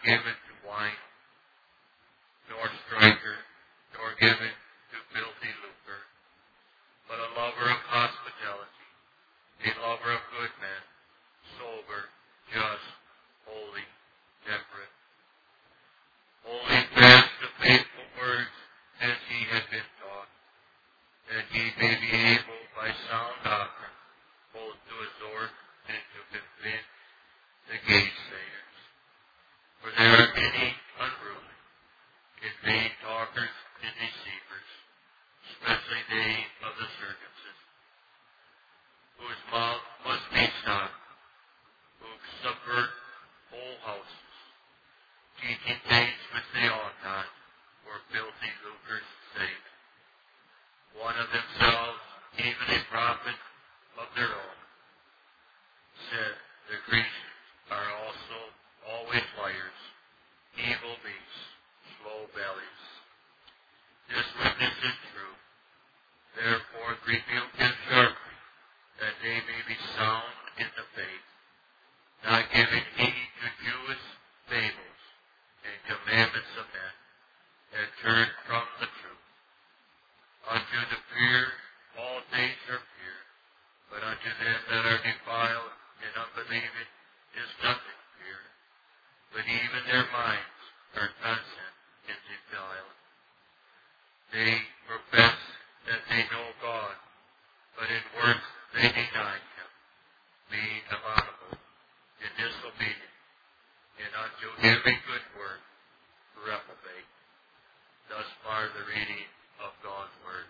given to wine, nor striker, nor given to filthy lucre, but a lover of hospitality, a lover of good men, sober, just, holy, temperate. Holding fast the faithful words as he had been taught, that he may be able by sound doctrine both to exhort and to convince the gainsayers. For there are many unruly, and vain talkers and deceivers, especially they of the circumcision, whose mouth must be stopped, who subvert whole houses, teaching things which they ought not, for filthy lucre's sake. One of themselves, even a prophet of their own, said, the Grecians are also always liars, evil beasts, slow bellies. This witness is true. Therefore rebuke them sharply, that they may be sound in the faith, not giving heed to Jewish fables and commandments of men, and turn from the truth. Unto the pure all things are pure, but unto them that are defiled and unbelieving is nothing pure, but even their minds are constant and defiled. They profess that they know God, but in works they deny him, being abominable and disobedient, and unto every good work reprobate. Thus far the reading of God's Word.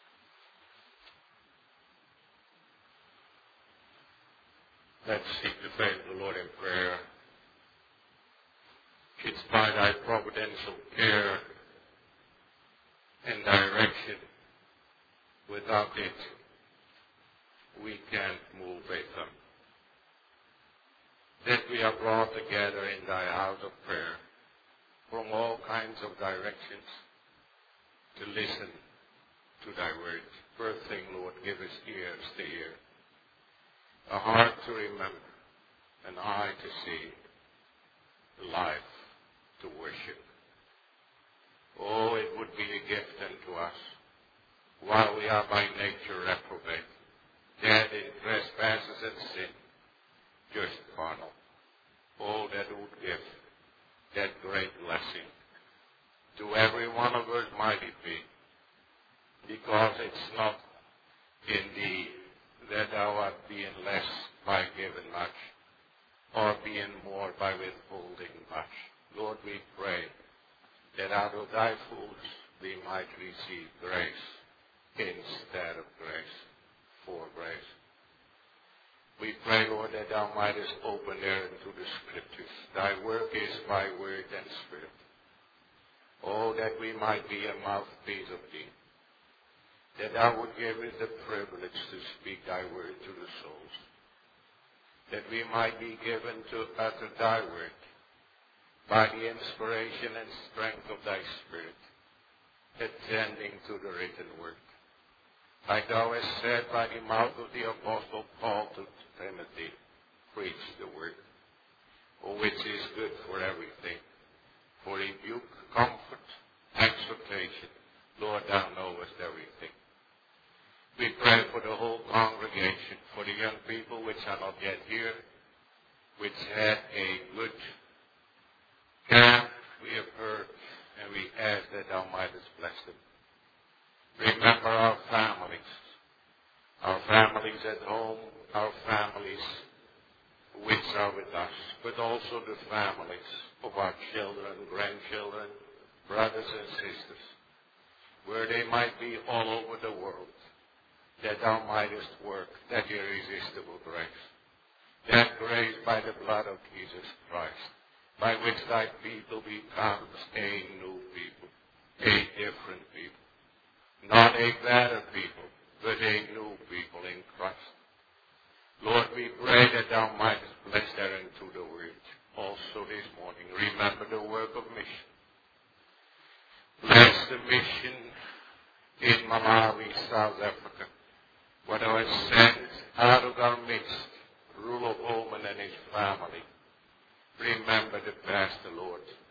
Let's seek the face of the Lord in prayer. It's by thy providential care and direction. Without it, we can't move with them. That we are brought together in thy house of prayer from all kinds of directions to listen to thy words. First thing, Lord, give us ears to hear, a heart to remember, an eye to see, life to worship. Oh, it would be a gift unto us, while we are by nature reprobate, dead in trespasses and sin, just carnal. Oh, that would give that great blessing to every one of us might it be, because it's not in thee that thou art being less by giving much, or being more by withholding much. Lord, we pray that out of thy fullness we might receive grace instead of grace, for grace. We pray, Lord, that thou mightest open there into the Scriptures. Thy work is by word and spirit. Oh, that we might be a mouthpiece of thee, that thou would give us the privilege to speak thy word to the souls, that we might be given to utter thy word by the inspiration and strength of thy Spirit, attending to the written word. Like thou hast said by the mouth of the Apostle Paul to Timothy, preach the word, which is good for everything, for rebuke, comfort, exhortation. Lord, thou knowest everything. We pray for the whole congregation, for the young people which are not yet here, which had a good camp, we have heard, and we ask that thou mightest bless them. Remember our families at home, our families which are with us, but also the families of our children, grandchildren, brothers and sisters, where they might be all over the world, that thou mightest work that irresistible grace, that grace by the blood of Jesus Christ, by which thy people becomes a new people, a different people. Not a better people, but a new people in Christ. Lord, we pray that thou mightest bless therein to the word. Also this morning, remember the work of mission. Bless the mission in Malawi, South Africa, where thou hast sent out of our midst Rudolf Holman and his family. Remember the pastor, Lord.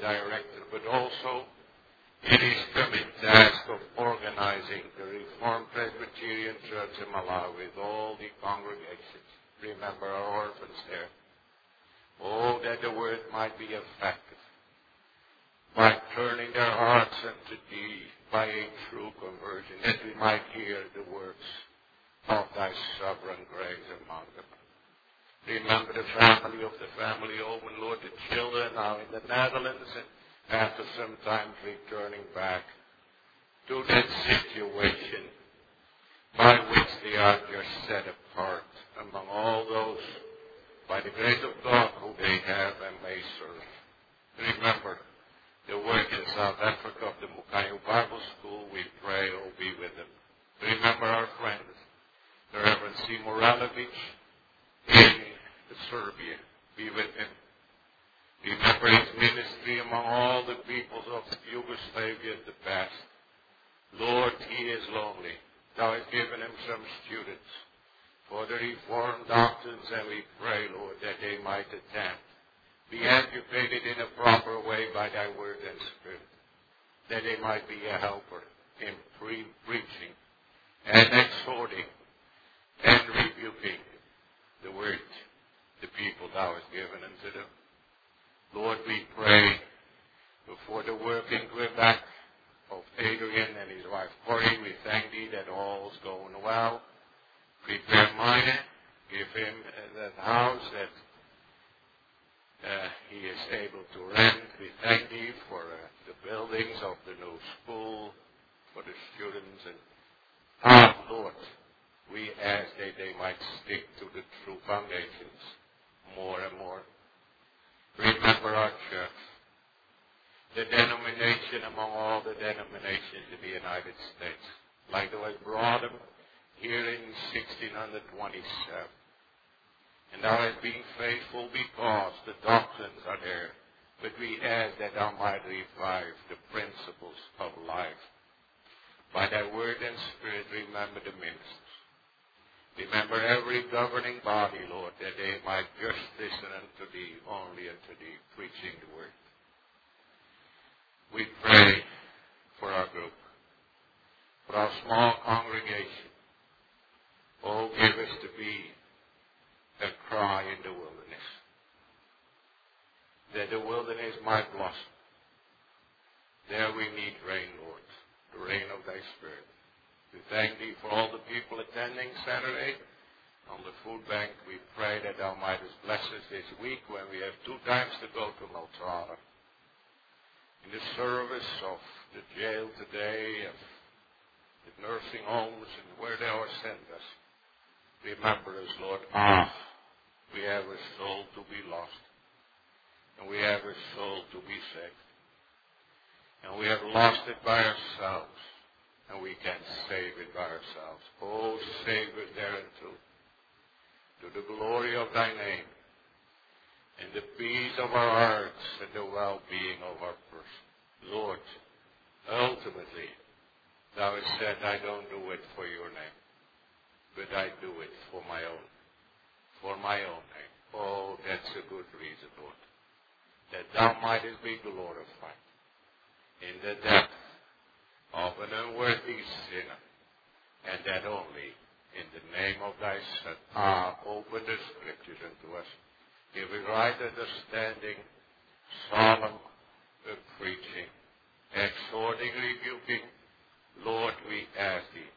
director, but also in his coming task of organizing the Reformed Presbyterian Church in Malawi with all the congregations. Remember our orphans there. Oh, that the word might be effective by turning their hearts unto thee by a true conversion, that we might hear the words of thy sovereign grace among them. Remember the family Owen, Lord, the children now in the Netherlands, and after some time returning back to that situation by which they are just set apart among all those, by the grace of God, who they have and may serve. Remember the work in South Africa of the Mukayu Bible School. We pray, oh, be with them. Remember our friends, the Reverend C. Moralovic in Serbia. Be with him. Remember his ministry among all the peoples of Yugoslavia in the past. Lord, he is lonely. Thou hast given him some students for the Reformed doctrines, and we pray, Lord, that they might attend, be educated in a proper way by thy word and spirit, that they might be a helper in preaching and exhorting and rebuking the word, the people thou hast given unto them. Lord, we pray for the work in Quebec of Adrian and his wife Corey. We thank thee that all is going well. Prepare Mine, give him that house that he is able to rent. We thank thee for the buildings of the new school, for the students. And Lord, we ask that they might stick to the true foundations more and more. Remember our church, the denomination among all the denominations in the United States, like thou hast brought them here in 1627. And thou hast been faithful because the doctrines are there. But we ask that thou might revive the principles of life. By thy word and spirit, remember the ministers. Remember every governing body, Lord, that they might just listen unto thee, only unto thee, preaching the word. We pray for our group, for our small congregation. Oh, give us to be a cry in the wilderness, that the wilderness might blossom. There we need rain, Lord, the rain of thy spirit. We thank thee for all the people attending Saturday on the food bank. We pray that thou mightest bless us this week when we have 2 times to go to Maltrara. In the service of the jail today, of the nursing homes, and where thou hast sent us. Remember us, Lord. We have a soul to be lost. And we have a soul to be saved. And we have lost it by ourselves. And we can't save it by ourselves. Oh, save us thereunto, to the glory of thy name, and the peace of our hearts, and the well-being of our person. Lord, ultimately, thou hast said, I don't do it for your name, but I do it for my own name. Oh, that's a good reason, Lord, that thou mightest be glorified in the depth of an unworthy sinner, and that only in the name of thy Son. Open the scriptures unto us. Give a right understanding, solemn preaching, exhorting, rebuking. Lord, we ask thee,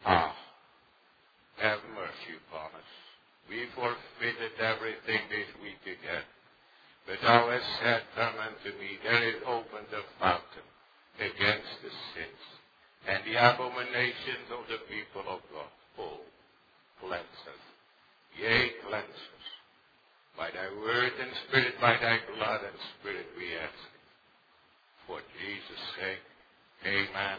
have mercy upon us. We forfeited everything this week again, but thou hast said, come unto me, there is opened a fountain against the sins and the abominations of the people of God. Oh, cleanse us. Yea, cleanse us. By thy word and spirit, by thy blood and spirit, we ask. For Jesus' sake, amen.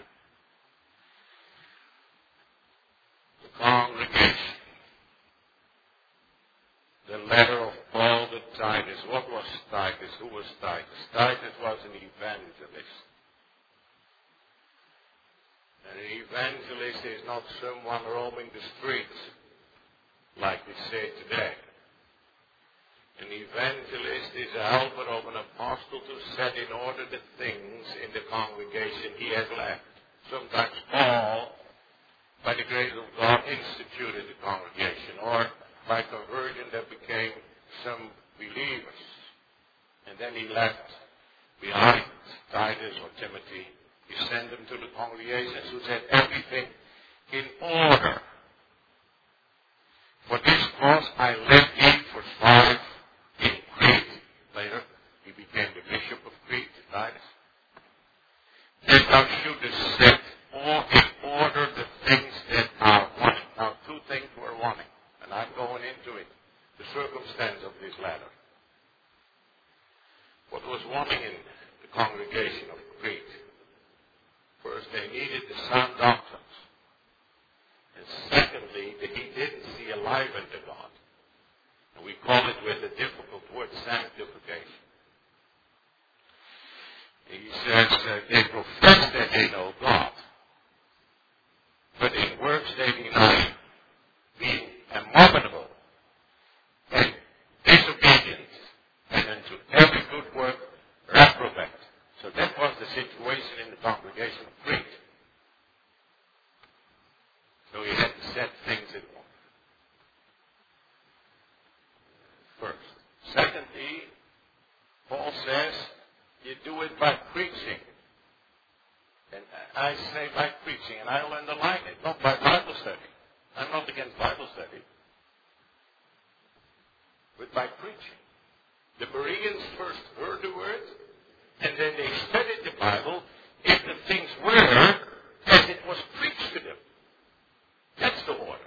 The congregation. The letter of Paul to Titus. What was Titus? Who was Titus? Titus was an evangelist. And an evangelist is not someone roaming the streets, like we say today. An evangelist is a helper of an apostle to to set in order the things in the congregation he had left. Sometimes Paul, by the grace of God, instituted the congregation, or by conversion there became some believers. And then he left behind Titus or Timothy. He sent them to the congregation to set everything in order. For this cause I left thee for 5 in Crete. Later, he became the bishop of Crete, Titus. That thou shouldest set all in order the things that are wanting. Now, 2 things were wanting, and I'm going into it. The circumstance of this letter. What was wanting in the congregation of Crete? First, they needed the sound doctrines. And secondly, that he didn't see alive unto God. And we call it with a difficult word, sanctification. He says they profess that they know God, but in works they deny him, being abominable and disobedient, and unto every good work reprobate. So that was the situation in the congregation of Crete. So he had to set things in order. First. Secondly, Paul says, you do it by preaching. And I say by preaching, and I'll underline it, not by Bible study. I'm not against Bible study. But by preaching. The Bereans first heard the word, and then they studied the Bible if the things were as it was preached to them. That's the order.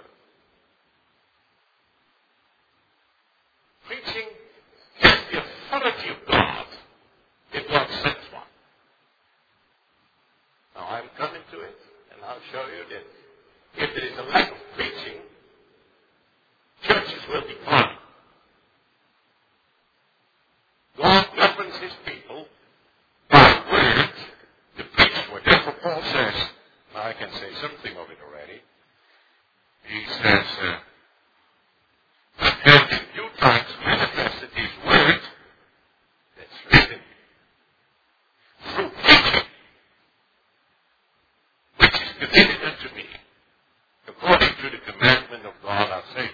Preaching has the authority of God if God sends one. Now I'm coming to it, and I'll show you that if there is a lack of preaching, churches will decline. God governs his people by word to preach word. Therefore Paul says, now I can say something of it already. He says, but God in due times manifested his word, that's written, through preaching, which is committed unto me, according to the commandment of God our Savior.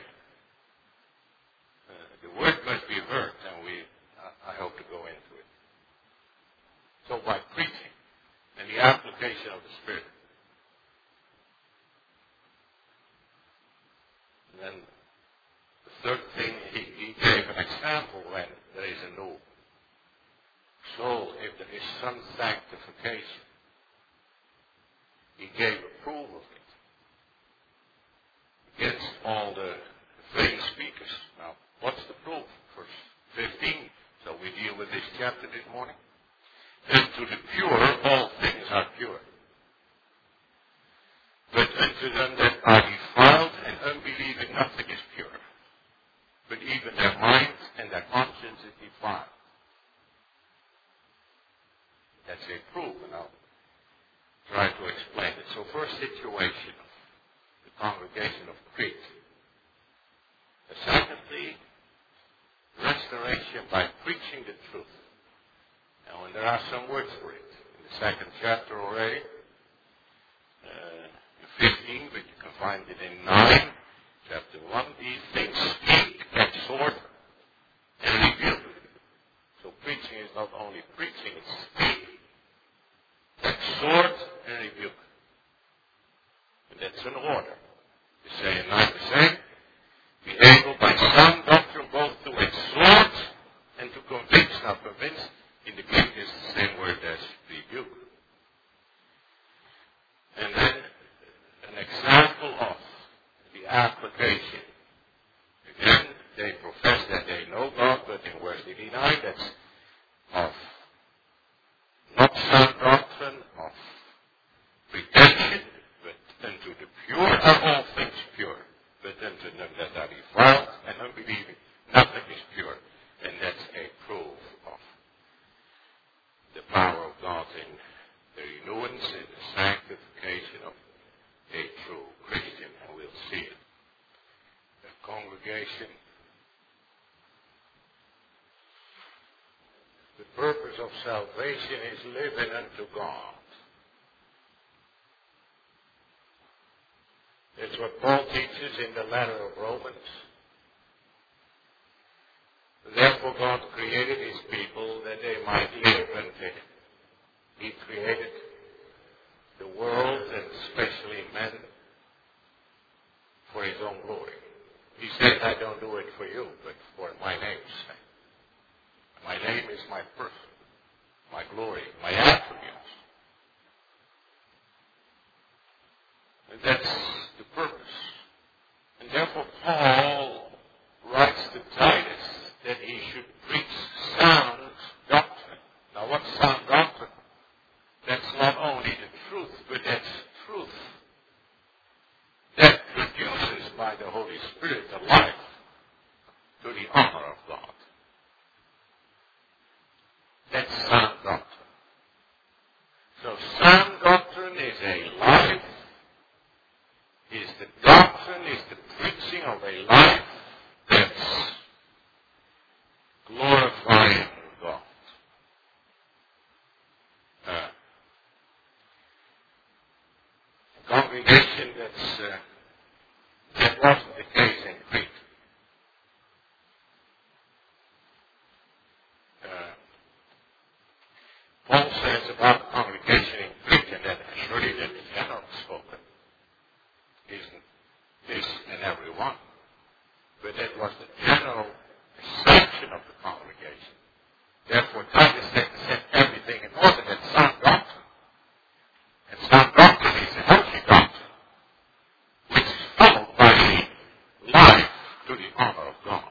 The word must be heard, and I hope to go into it. So by preaching and the application of the Spirit. And then the third thing, he gave an example when there is a new soul, if there is some sanctification. He gave a proof of it against all the vain speakers. Now, what's the proof? Verse 15. So we deal with this chapter this morning. And to the pure, all things are pure. But unto them that are defiled and unbelieving, nothing is pure. But even their mind and their conscience is defiled. That's a proof, and I'll try to explain it. So first situation of the congregation of Crete. Secondly, restoration by preaching the truth. Now, and there are some words for it in the 2nd chapter already, in 15, but you can find it in 9, chapter 1. These things speak, exhort, and rebuke. So preaching is not only preaching, it's speak, exhort, and rebuke. And that's an order. You say in 9 the same. Be able by sound doctrine both to exhort and to convince. Now convince in the Greek is the same word as rebuke. And then an example of the application. Again, The purpose of salvation is living unto God. It's what Paul teaches in the letter of Romans. Therefore God created his people that they might live unto him. He created the world and especially men for his own glory. He said, I don't do it for you, but for my name's sake. My name is my person, my glory, my attributes. And that's the purpose. And therefore Paul writes to Titus that he should preach sound doctrine. Now what's sound doctrine? That's not only the truth, but that's truth that produces by the Holy Spirit a life to the honor of God. That's sound doctrine. So sound doctrine is a life, is the doctrine, is the preaching of a life that's glorifying God. Congregation that wasn't the case in Crete. Paul says about the congregation in Crete, and that surely that the general spoken isn't this and every one, but that was the general perception of the congregation. Therefore, Titus had to set everything in order. That's sound doctrine. And sound doctrine is a healthy doctrine, which is followed by a life to the honor of God.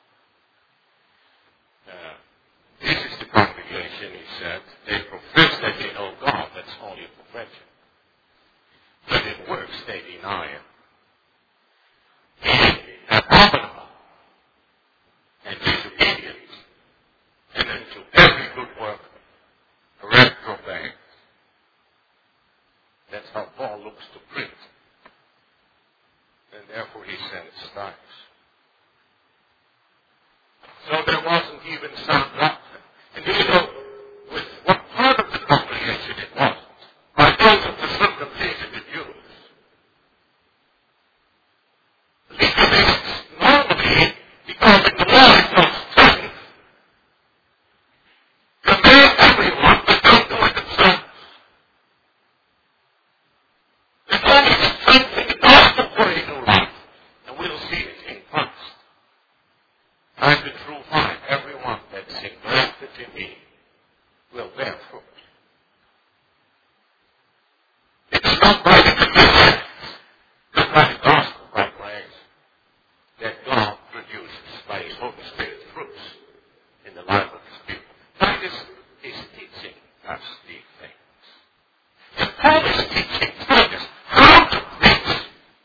This is the congregation, he said. They profess that they know God. That's only a profession. But in works, they deny Him. Being abominable and disobedient, and unto every good work reprobate. That's how Paul looks to Crete. And therefore he sends Titus. So there wasn't even sound doctrine. And do you know with what part of the congregation it wasn't? By those of the circumcision the Jews. Legalists normally, because in the law is no strength, command everyone to don't do it themselves. There's only strength in the gospel for a new life. And we'll see it in Christ. I've been through fine. Everyone that's engrafted in me will bear fruit. It's not by the conditions, but by the gospel, by grace, that God produces by His Holy Spirit fruits in the life of His people. Titus is teaching us these things. And Paul is teaching Titus how to preach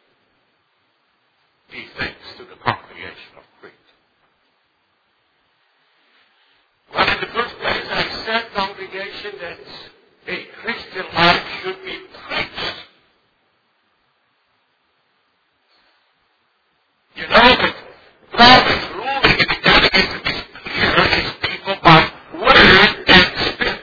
these things to the congregation of Crete. Well, in the first place, I said, congregation, that a Christian life should be preached. You know that God is ruling and He's delegated to His clear His people by word and spirit.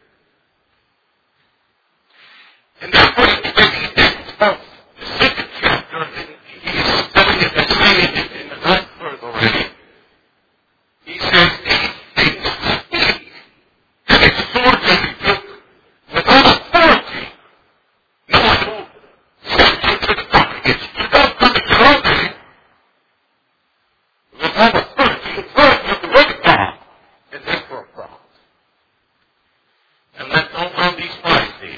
And therefore, in the very end of the second chapter, and he is studying it and saying it in the ninth verse already, he says, these things speak and exhort and rebuke with all authority. No one who sends you to the congregation. You don't come in your own name. With all authority, authority of the word of God, and therefore of God. And let no man despise thee.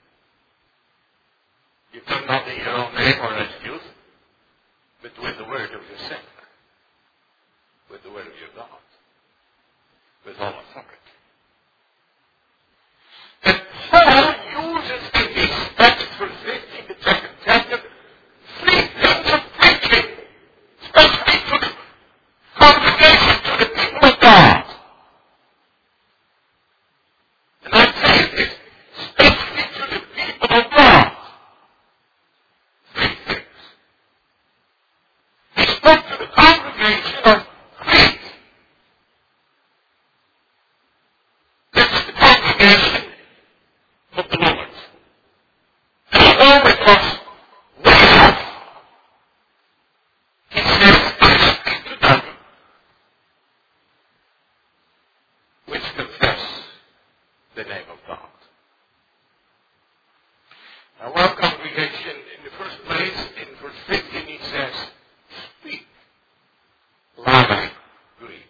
You come not in your own name or as youth, but with the word of your Savior, with the word of your God, with all authority. And Paul uses in these texts for 15 the second chapter, three things of preaching, especially to the congregation, to the people of God. And I'm saying this, especially to the people of God. Three things. He spoke to the congregation of Crete. congregation of the Lord. And all because way off. He says, ask to them which confess the name of God. Now our congregation, in the first place, in verse 15, he says, speak loud Greek.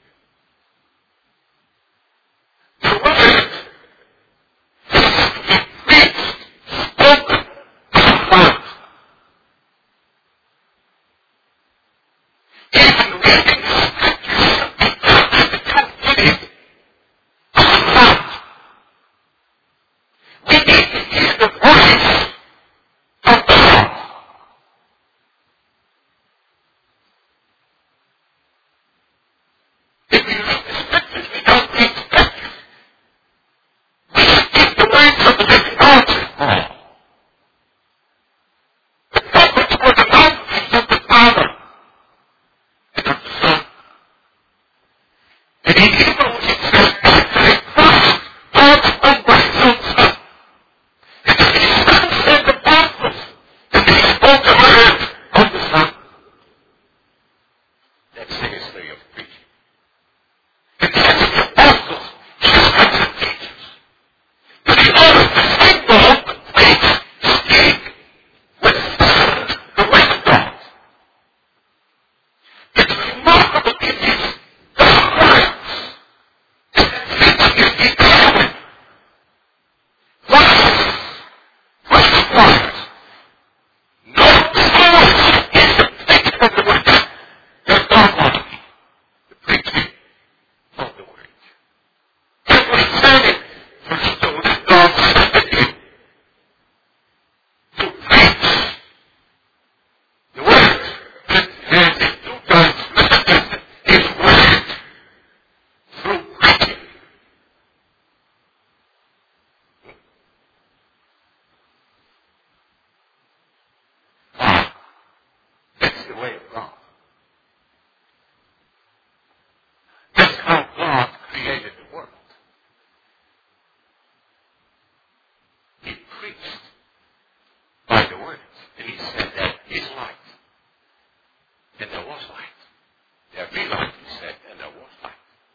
The word is to be preached, spoken out loud. Even reading the scriptures should be done in the truth out loud. We need to hear the voice of the Lord. If we read the scriptures, we don't read scriptures. We speak the words of the living God, says Paul. The prophets were the mouthpiece of the Father and of the Son. And in Hebrews it says, after a Christ brought over his own Son. And that his Son said the apostles, and that he spoke the word of the Son. That's the history of preaching. And that's the apostles, shepherds and teachers. But in order to signal the preach, speak with the word of God. It's remarkable in his words. And preaching is determined. What's required? No choice is the preaching of the word that God wants. The preaching of the word. That's what he said in verse 2, that God sent him to preach the word. And in 2 times mentioned his word through preaching. That's the way of God. That's how God created the world. He preached by the words, and he said that is light. And there was light. There be light, he said, and there was light.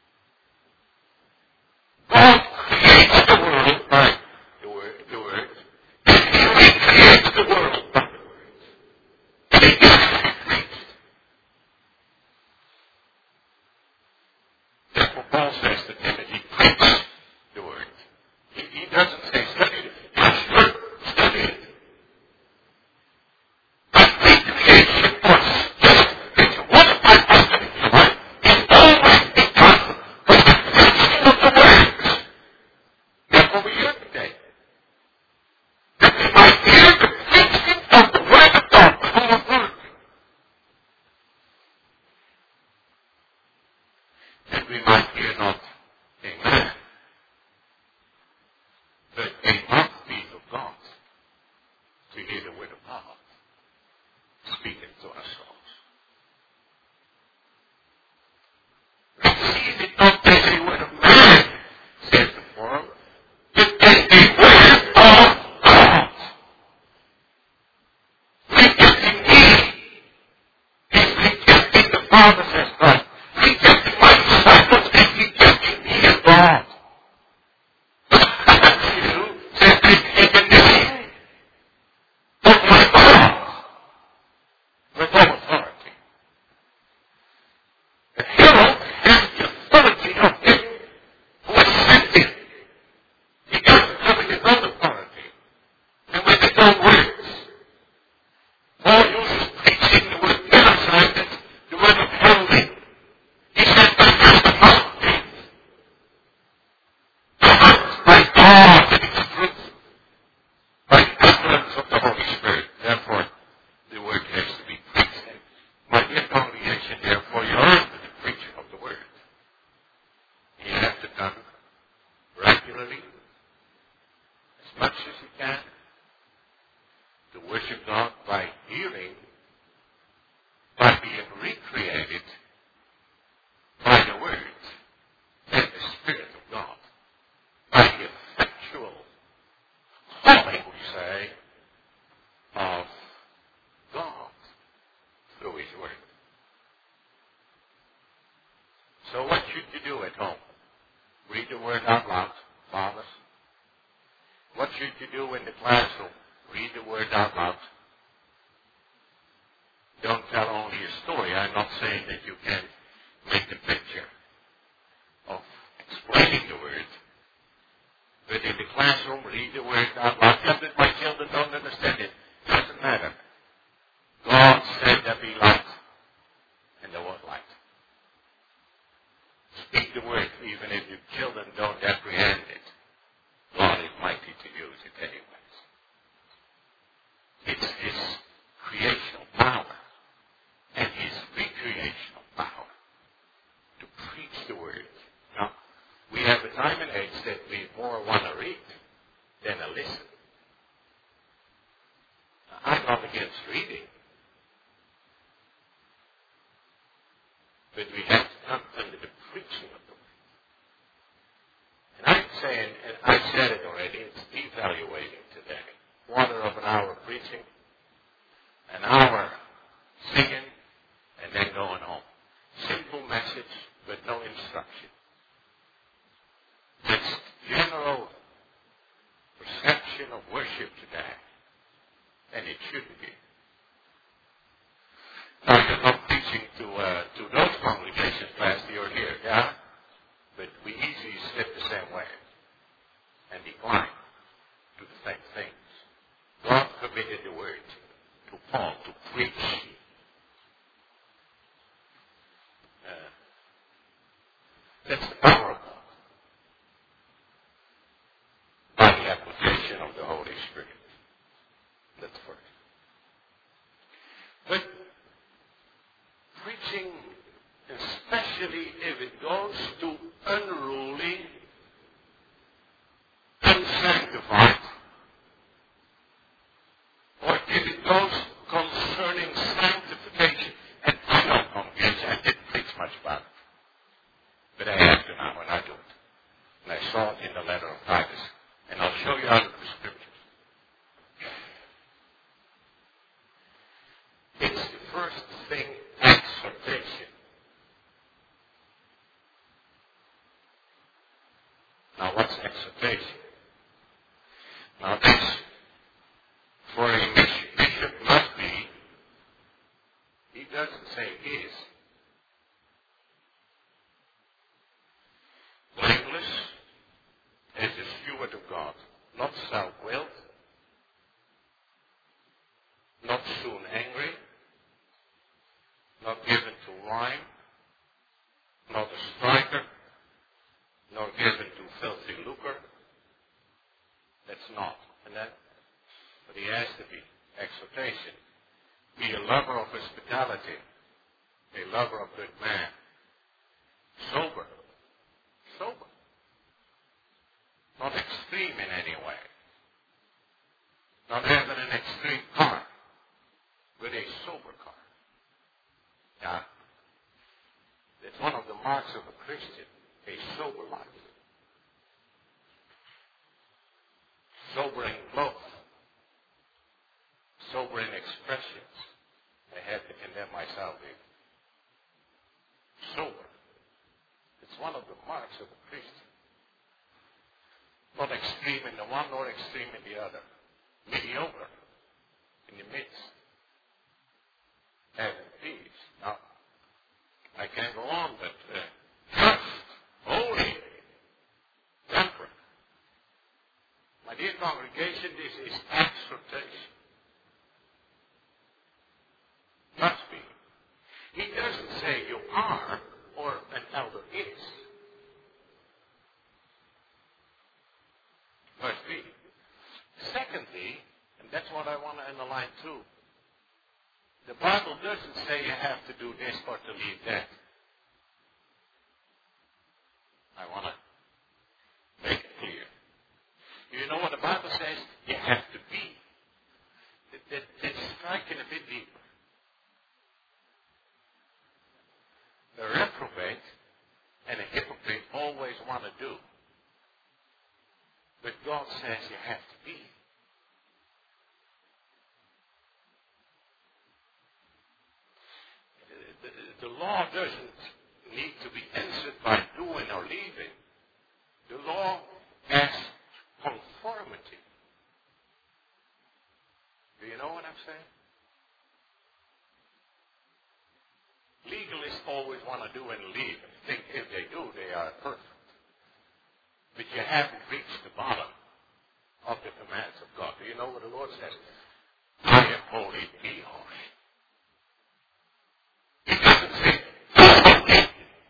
God creates the world by the word, and he recreates the world by the word. And it is to be preached. Therefore, Paul says to Timothy, preach the word. He doesn't say study it. Yes, study it. But recreation or justification, what if my husband is right? It's always because of the preaching of the word. That's what we hear today. That we might hear the preaching of the word of God, the whole word. That we might hear not a man, but a mouthpiece of God to hear the word of God speaking to our souls. Receive it not as a word of man, says the forum, but as a word of God. Rejecting me is rejecting the Father, says God. Rejecting my disciples is rejecting So what should you do at home? Read the word out loud, fathers. What should you do in the classroom? Read the word out loud. Don't tell only a story. I'm not saying that you can make a picture of explaining the word. But in the classroom, read the word out loud. Just that my children don't understand it. Doesn't matter. God said there be light. And there was light. Speak the word even if your children don't apprehend it. God is mighty to use it anyways. It's His creational power and His recreational power to preach the word. Now, we have a time and age that we more want to read than to listen. Now, I'm not against reading. But we have to come under the preaching of the word. And I'm saying, and I said it already, it's evaluating today. 1/4 of an hour preaching, an hour singing, and then going home. Simple message, but no instruction. That's general perception of worship today. And it shouldn't be. Now, you're not teaching to those congregations last year or here, yeah? But we easily slip the same way and decline to the same things. God committed the word to Paul to preach. That's the power of God by the application of the Holy Spirit. That's first. But preaching, especially if it goes to unruly, unsanctified, or if it goes concerning sanctification, and I know congregation, I didn't preach much about it, but I have to now, and I do it. And I saw it in the letter of Titus, and I'll show you out of the scriptures. It's the first thing, exhortation. Now, what's exhortation? Now, this, for a bishop must be, he doesn't say is, blameless as a steward of God, not self-willed, not soon angry, not given to wine, not a striker, nor given to filthy lucre. That's not. And that, but he has to be. Exhortation. Be a lover of hospitality, a lover of good man. Sober. Sober. Not extreme in any way. Not having an extreme car, but a sober car. Yeah. It's one of the marks of a Christian, a sober life. Sober in clothes. Sober in expressions. I had to condemn myself here. Sober. It's one of the marks of a Christian. Not extreme in the one nor extreme in the other. Mediocre. In the midst. Having peace. Now, I can go on, but just, holy, temperate. My dear congregation, this is exhortation. Must be. He doesn't say you are or an elder is. Must be. Secondly, and that's what I want to underline too, the Bible doesn't say you have to do this or to leave that. I want to make it clear. You know what the Bible says? You have to be. It's striking a bit deeper. A reprobate and a hypocrite always want to do. But God says you have to be. The law doesn't need to be answered saying? Legalists always want to do and leave and think if they do, they are perfect. But you haven't reached the bottom of the commands of God. Do you know what the Lord says? I am holy, be holy. He doesn't say, holy.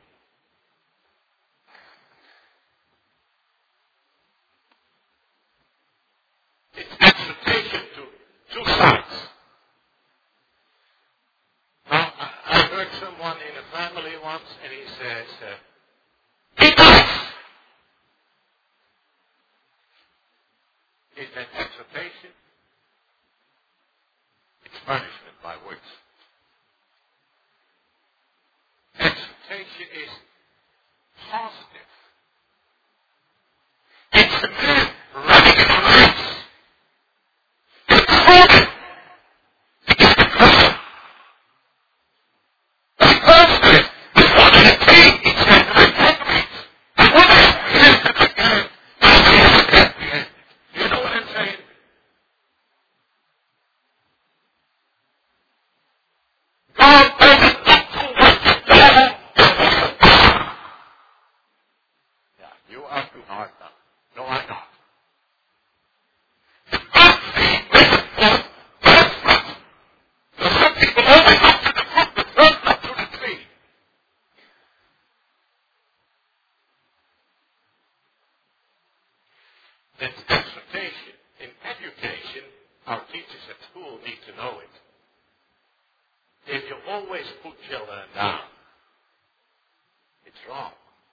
It's exhortation to two sides. Now, I heard someone in a family once, and he says, be nice. Is that exhortation? It's punishment by words. Exhortation is positive. It's a man running in a race. It's holding. It's the person. The person is one of the things. He said, I have it. I want to have it again. You know what I'm saying? God doesn't look too much to devil. Yeah, you are too hard now. No, I'm not. God sees this fruit. So some people only look to the fruit, but don't look to the tree. That's exhortation. In education, our teachers at school need to know it. If you always put children down, it's wrong.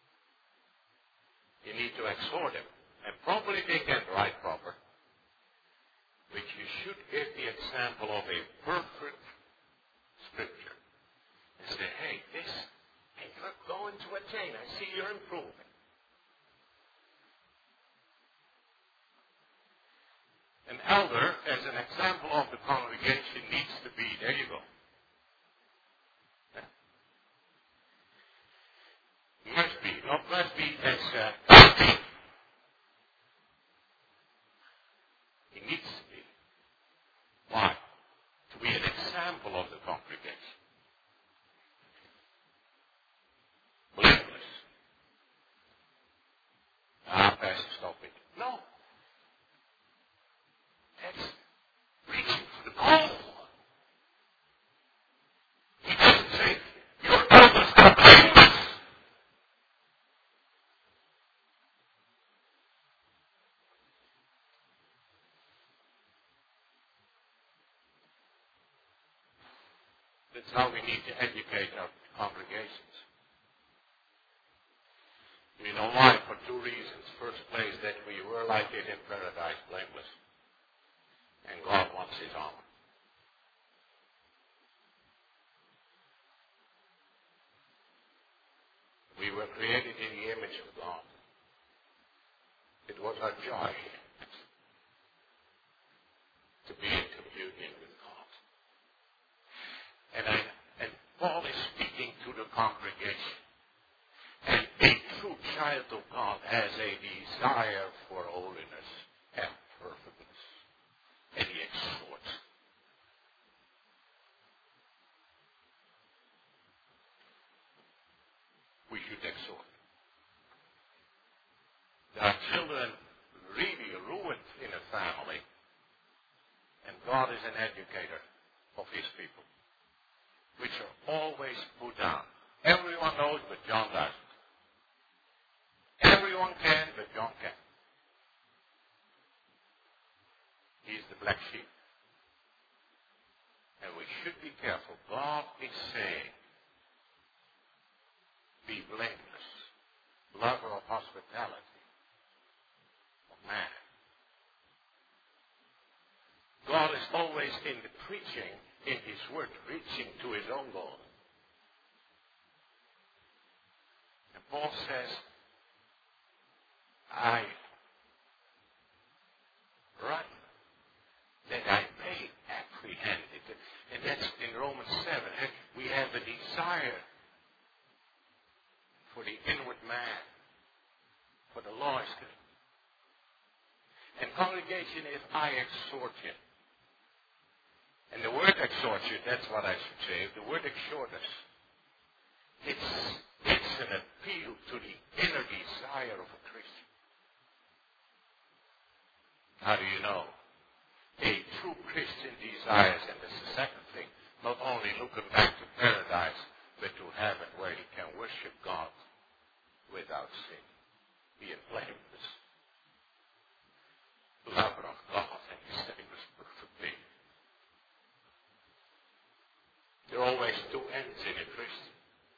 You need to exhort them. And probably they can't write proper. But you should give the example of a perfect scripture. And say, hey, you're going to attain. I see you're improving. An elder, as an example of the congregation, needs to be, there you go. Must be as he needs to be. Why? To be an example of the congregation. Blameless. Pastor, stop it. No. That's reaching for the goal. He doesn't say, your elders are blameless. That's how we need to educate our congregations. You know why? For two reasons. First place, that we were like it in paradise, blameless. And God wants his honor. We were created in the image of God. It was our joy to be in communion with God. And Paul is speaking to the congregation. And a true child of God has a desire for holiness and perfectness. And he exhorts. We should exhort. There are children really ruined in a family. And God is an educator of his people, which are always put down. Everyone knows, but John doesn't. Everyone can, but John can't. He's the black sheep. And we should be careful. God is saying, be blameless, lover of hospitality, of man. God is always in the preaching, in his word, reaching to his own goal. And Paul says, I run that I may apprehend it. And that's in Romans 7. We have a desire for the inward man, for the law is good. And congregation, if I exhort you, And the word exhortation, that's what I should say. The word exhortus, it's an appeal to the inner desire of a Christian. How do you know? A true Christian desires, and that's the second thing, not only looking back to paradise, but to heaven where he can worship God without sin, being blameless. Lover of God and his name is perfect being. There are always two ends in a Christian.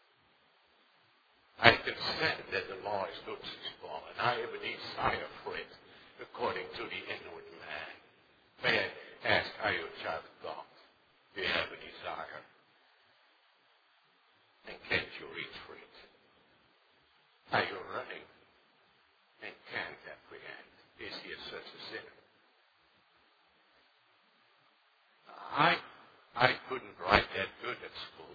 I consent that the law is good, says Paul, and I have a desire for it according to the inward man. May I ask, are you a child of God? Do you have a desire? And can't you reach for it? Are you running and can't apprehend? Is he such a sinner? I couldn't write that good at school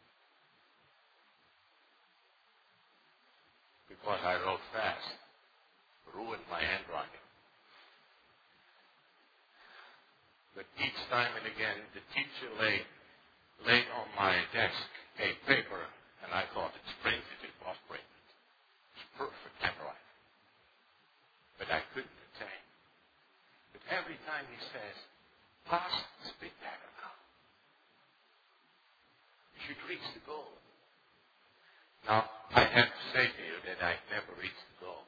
because I wrote fast, ruined my handwriting. But each time and again, the teacher laid on my desk a paper, and I thought it's printed. It was printed. It's perfect handwriting. But I couldn't attain. But every time he says, past is a bit better now. You should reach the goal. Now, I have to say to you that I never reached the goal.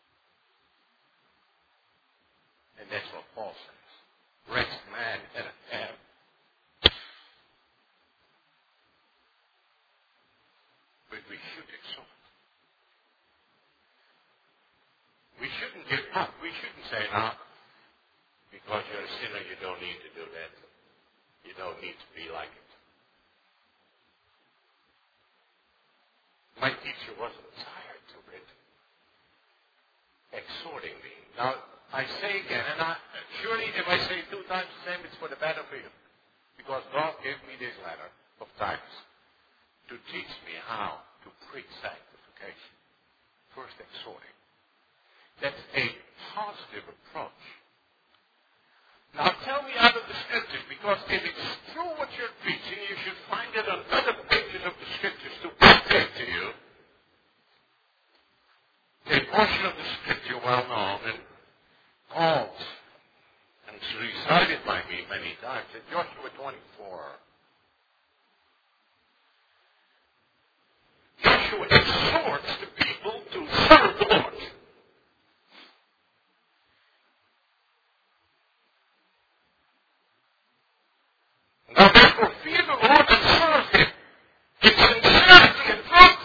And that's what Paul says. Wretched man that I am. But we should exhort. We shouldn't give up. We shouldn't say, no, because you're a sinner, you don't need to do that. You don't need to be like it. My teacher wasn't tired of it, exhorting me. Now, I say again, and surely if I say 2 times the same, it's for the better for you. Because God gave me this letter of Titus to teach me how to preach sanctification. First, exhorting. That's a positive approach. Now tell me out of the scriptures, because if it's true what you're preaching, you should find it on other pages of the scriptures to dictate to you. A portion of the scripture well known and called and recited by me many times in Joshua 24. Joshua exhorts the people to serve the Lord. Now therefore fear the Lord and serve him in sincerity and truth.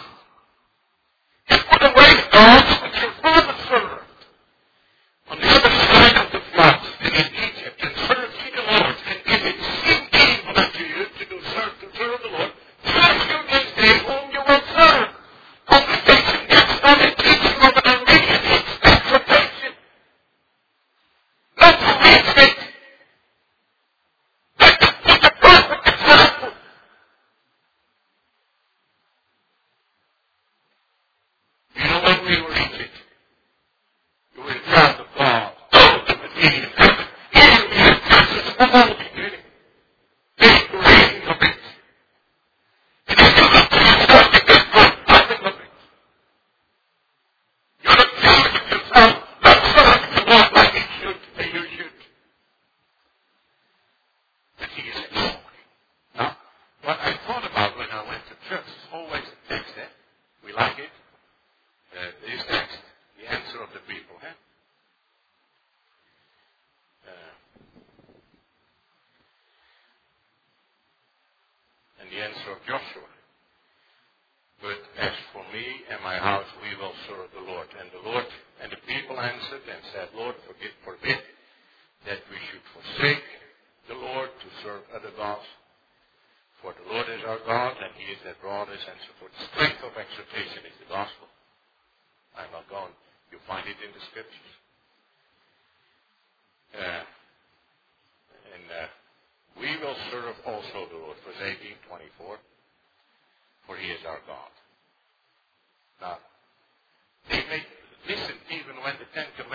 And put away gods which your father served on the other side of the flood and in Egypt, and serve ye the Lord. And if it seem evil unto you to serve the Lord, choose you this day whom you will serve. Congregation gets not a teaching of an Armenian, it's exhortation. Not to reach it.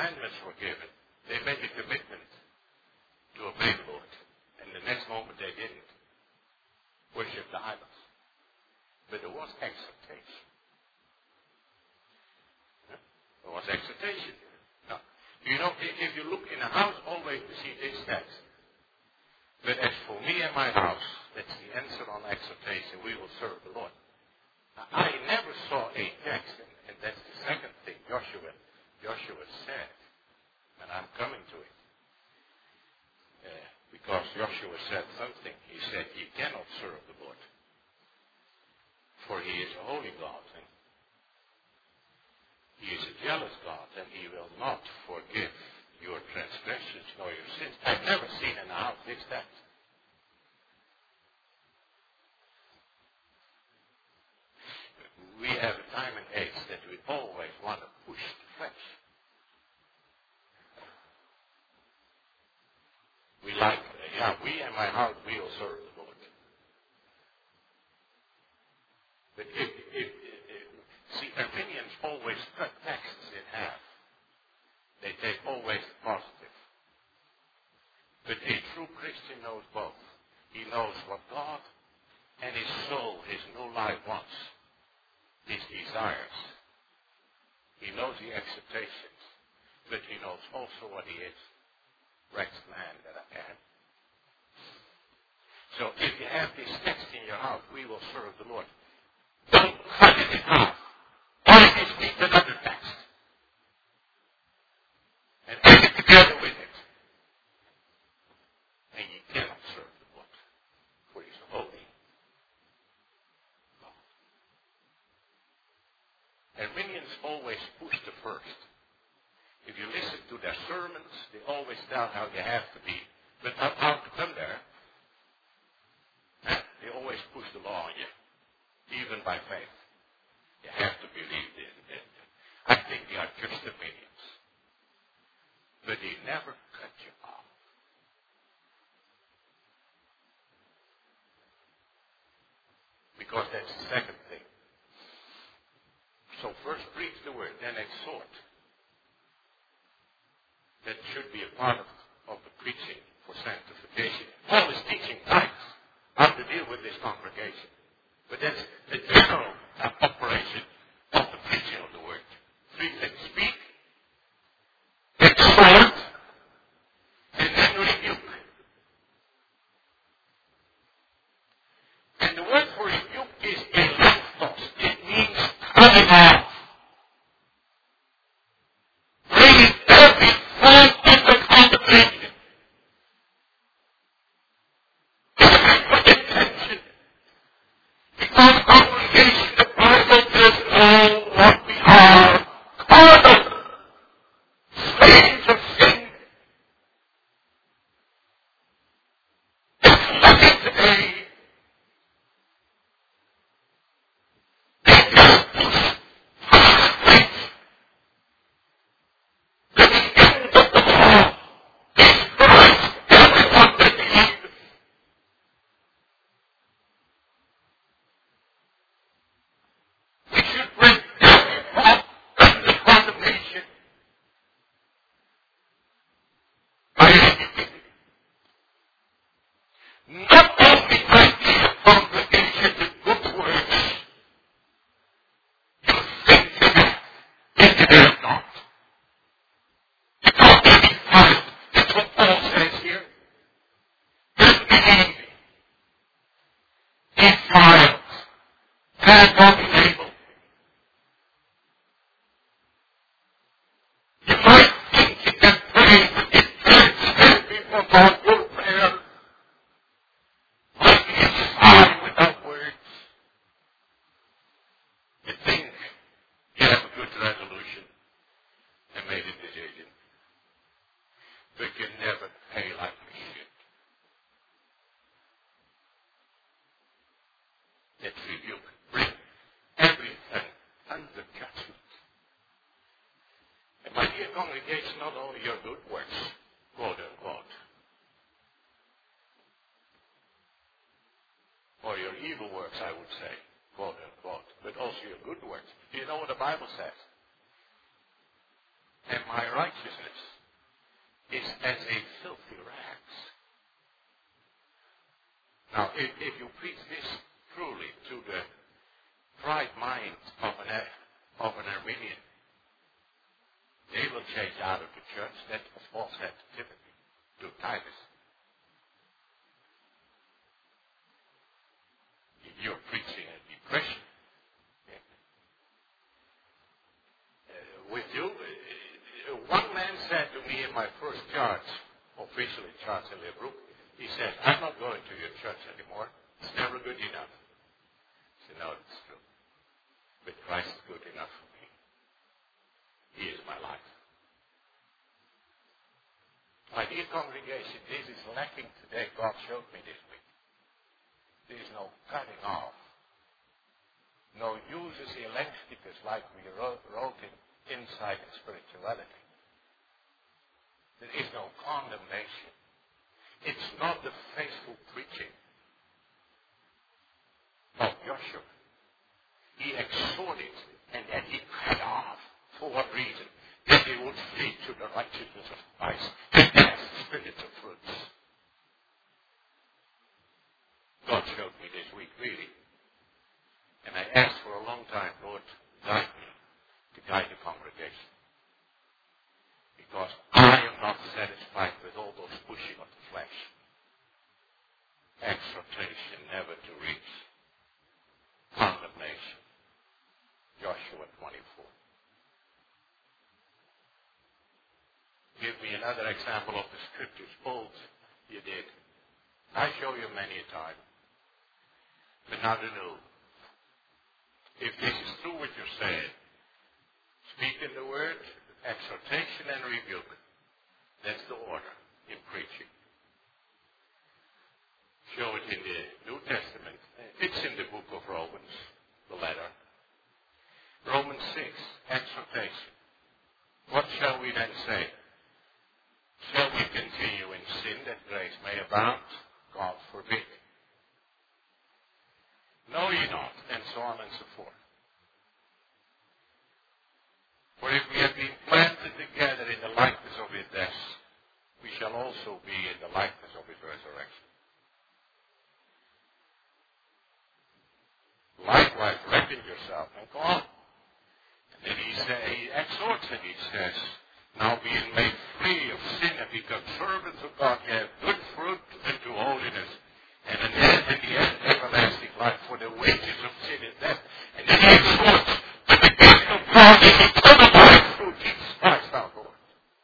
They made a commitment to obey the Lord. And the next moment they didn't. exhortation. There was exhortation. Now, you know, if you look in a house, always you see this text. But as for me and my house, that's the answer on exhortation, we will serve the Lord. I never saw a text, and that's the second thing Joshua said, and I'm coming to it. Because Joshua said something. He said, "You cannot serve the Lord, for he is a holy God, and he is a jealous God, and he will not forgive your transgressions nor your sins." I've never seen in a house this text. We have a time and age that we always want to push the flesh. We like, we and my house, we will serve the Lord. But see, opinions always cut texts in half. They take always the positive. But a true Christian knows both. He knows what God and his soul, his new life wants, his desires. He knows the expectations, but he knows also what he is. Wretched man that I am. So if you have this text in your house, we will serve the Lord. Don't cut it in half. Always need another text. And add it together with it. And you cannot serve the Lord, for he is holy. Arminians always push the first. If you listen to their sermons, they always tell how you have to be. But how to come there, they always push the law on you, even by faith. You have to believe in it. I think they are just opinions. But they never cut you off. Because that's the second thing. So first preach the word, then exhort. That should be a part of the preaching for sanctification. Paul is teaching Titus how to deal with this congregation. But that's the general operation of the preaching of the word. Three things: speak, exhort, and then rebuke. And the word for rebuke is elastos. It means cutting off. Congregation, not only your good works, quote unquote, or your evil works, I would say, quote unquote, but also your good works. Do you know what the Bible says? And my righteousness is as a filthy rags. Now, if you preach this truly to pride mind of an Arminian, they will change out of the church. That was Paul said to Timothy, to Titus. You're preaching a depression. With you, one man said to me in my first church, officially church in Lebrook, he said, I'm not going to your church anymore. It's never good enough. I said, no, it's true. But Christ is good enough for me. He is my life. My dear congregation, this is lacking today. God showed me this week. There is no cutting off. No uses elenchticus like we wrote in Insight and Spirituality. There is no condemnation. It's not the faithful preaching of Joshua. He exhorted and then he cut off. For what reason? That they would flee to the righteousness of Christ and bear spiritual fruits. God showed me this week, really. And I asked for a long time, Lord, guide me to guide the congregation. Because I am not satisfied with all those pushing of the flesh. Exhortation never to reach. Condemnation. Joshua 24. Give me another example of the scriptures. Both you did. I show you many a time. But now the new. If this is true what you're saying, speak in the word, exhortation and rebuke. That's the order in preaching. Show it in the New Testament. It's in the book of Romans, the letter. Romans 6, exhortation. What shall we then say? Shall we continue in sin that grace may abound? God forbid. Know ye not, and so on and so forth. For if we have been planted together in the likeness of his death, we shall also be in the likeness of his resurrection. Likewise, reckon yourself and go on. And then he exhorts and he says, now being made free of sin and become servants of God, you have good fruit unto holiness, and in the end, everlasting life. For the wages of sin is death. And then he exhorts, but the gift of God is eternal life through Jesus Christ our Lord.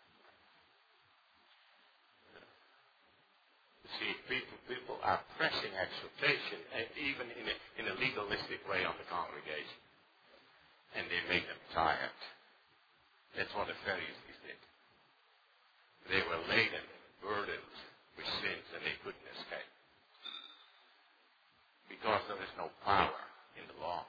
You see, people are pressing exhortation, even in a legalistic way on the congregation. And they make them tired. That's what the Pharisees did. They were laden, burdened with sins, and they couldn't escape. Because there is no power in the law.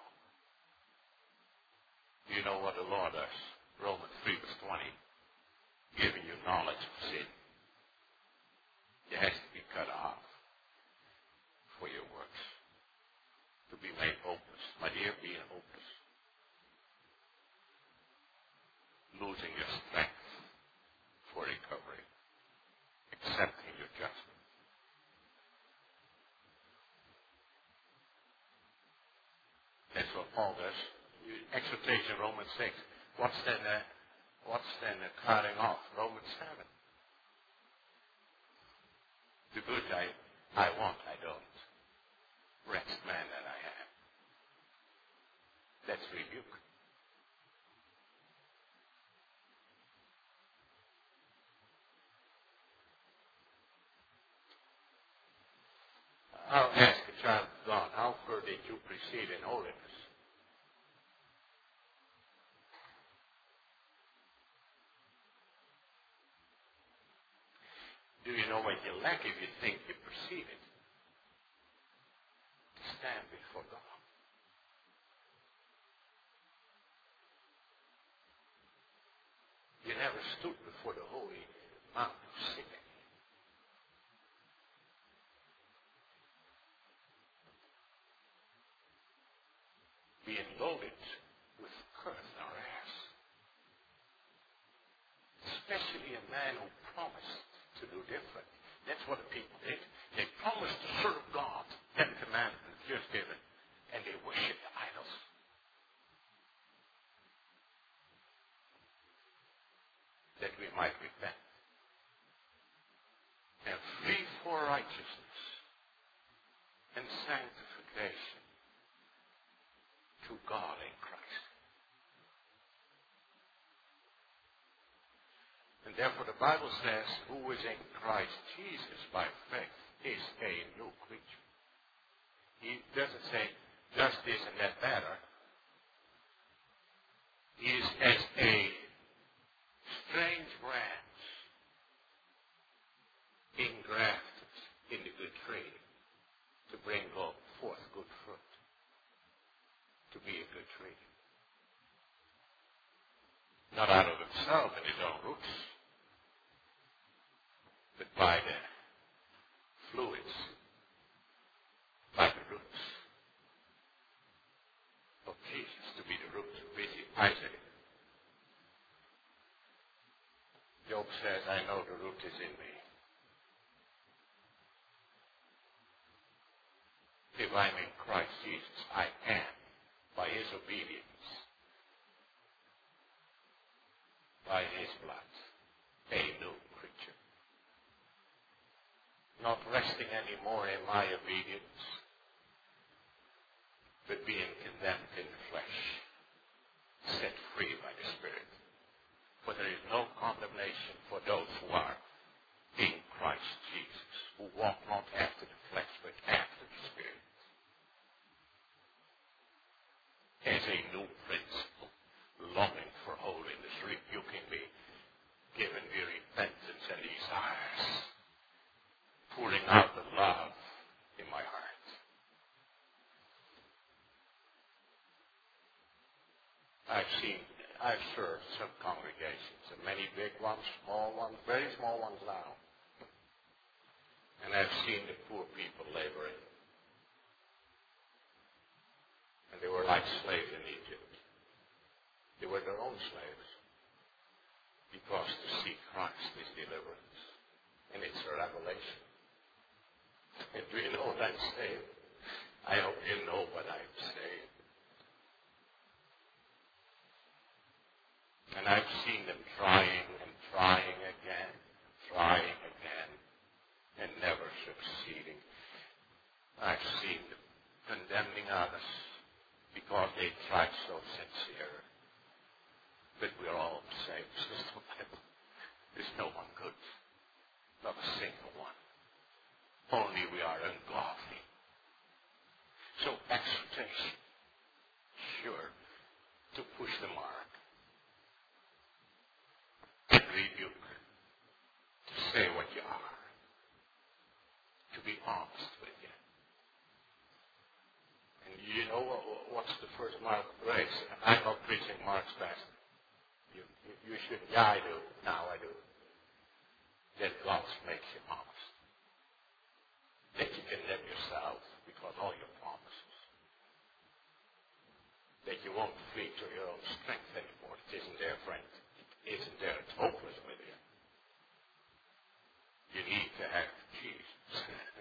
Do you know what the law does? Romans 3 verse 20. Giving you knowledge of sin. It has to be cut off for your works. To be made hopeless. My dear, being hopeless. Losing your strength for recovery. Accepting your judgment. That's what Paul does. Exhortation, Romans 6. What's then the cutting off? Romans 7. The good I want, I don't. Wretched man that I am. That's rebuke. I'll ask a child of God, how far did you proceed in holiness? Do you know what you lack if you think you perceive it? To stand before God. You never stood before the holy mountain of Sinai. Being loaded with curse in our ass. Especially a man who promised to do different. That's what the people did. They promised to serve God, 10 commandments just given, and they worshiped the idols. that we might repent and flee for righteousness and sanctification to God in Christ. And therefore the Bible says, who is in Christ Jesus by faith is a new creature. He doesn't say, just this and that better. He is as a strange branch engrafted in the good tree to bring forth good fruit, to be a good tree. Not out of himself and his own roots, but by the fluids, by the roots of Jesus, to be the root of Isaac. Job says, I know the root is in me. If I'm in Christ Jesus, I am, by his obedience, by his blood, a new creature. Not resting anymore in my obedience, but being condemned in the flesh, set free by the Spirit. For there is no condemnation for those who are in Christ Jesus, who walk not after the flesh, but after the Spirit. As a new principle, longing for holiness, rebuking me, giving me repentance and desires, pouring out the love in my heart. I've served some congregations, and many big ones, small ones, very small ones now. And I've seen the poor people laboring. And they were like slaves in Egypt. They were their own slaves. Because to see Christ is deliverance. And it's a revelation. And do you know what I'm saying? I hope you know what I'm saying. And I've seen them trying again, and never succeeding. I've seen them condemning others because they tried so sincere. But we're all the same, says the Bible. There's no one good. Not a single one. Only we are ungodly. So exhortation, sure, to push the mark. And rebuke, to say what you are. To be honest with you. And you know what's the first mark of grace? I'm not preaching Mark's passage. You should. Yeah, I do. Now I do. That God makes you honest. That you condemn yourself because all your promises. That you won't flee to your own strength anymore. It isn't there, friend. It isn't there. It's hopeless with you. You need to have Jesus.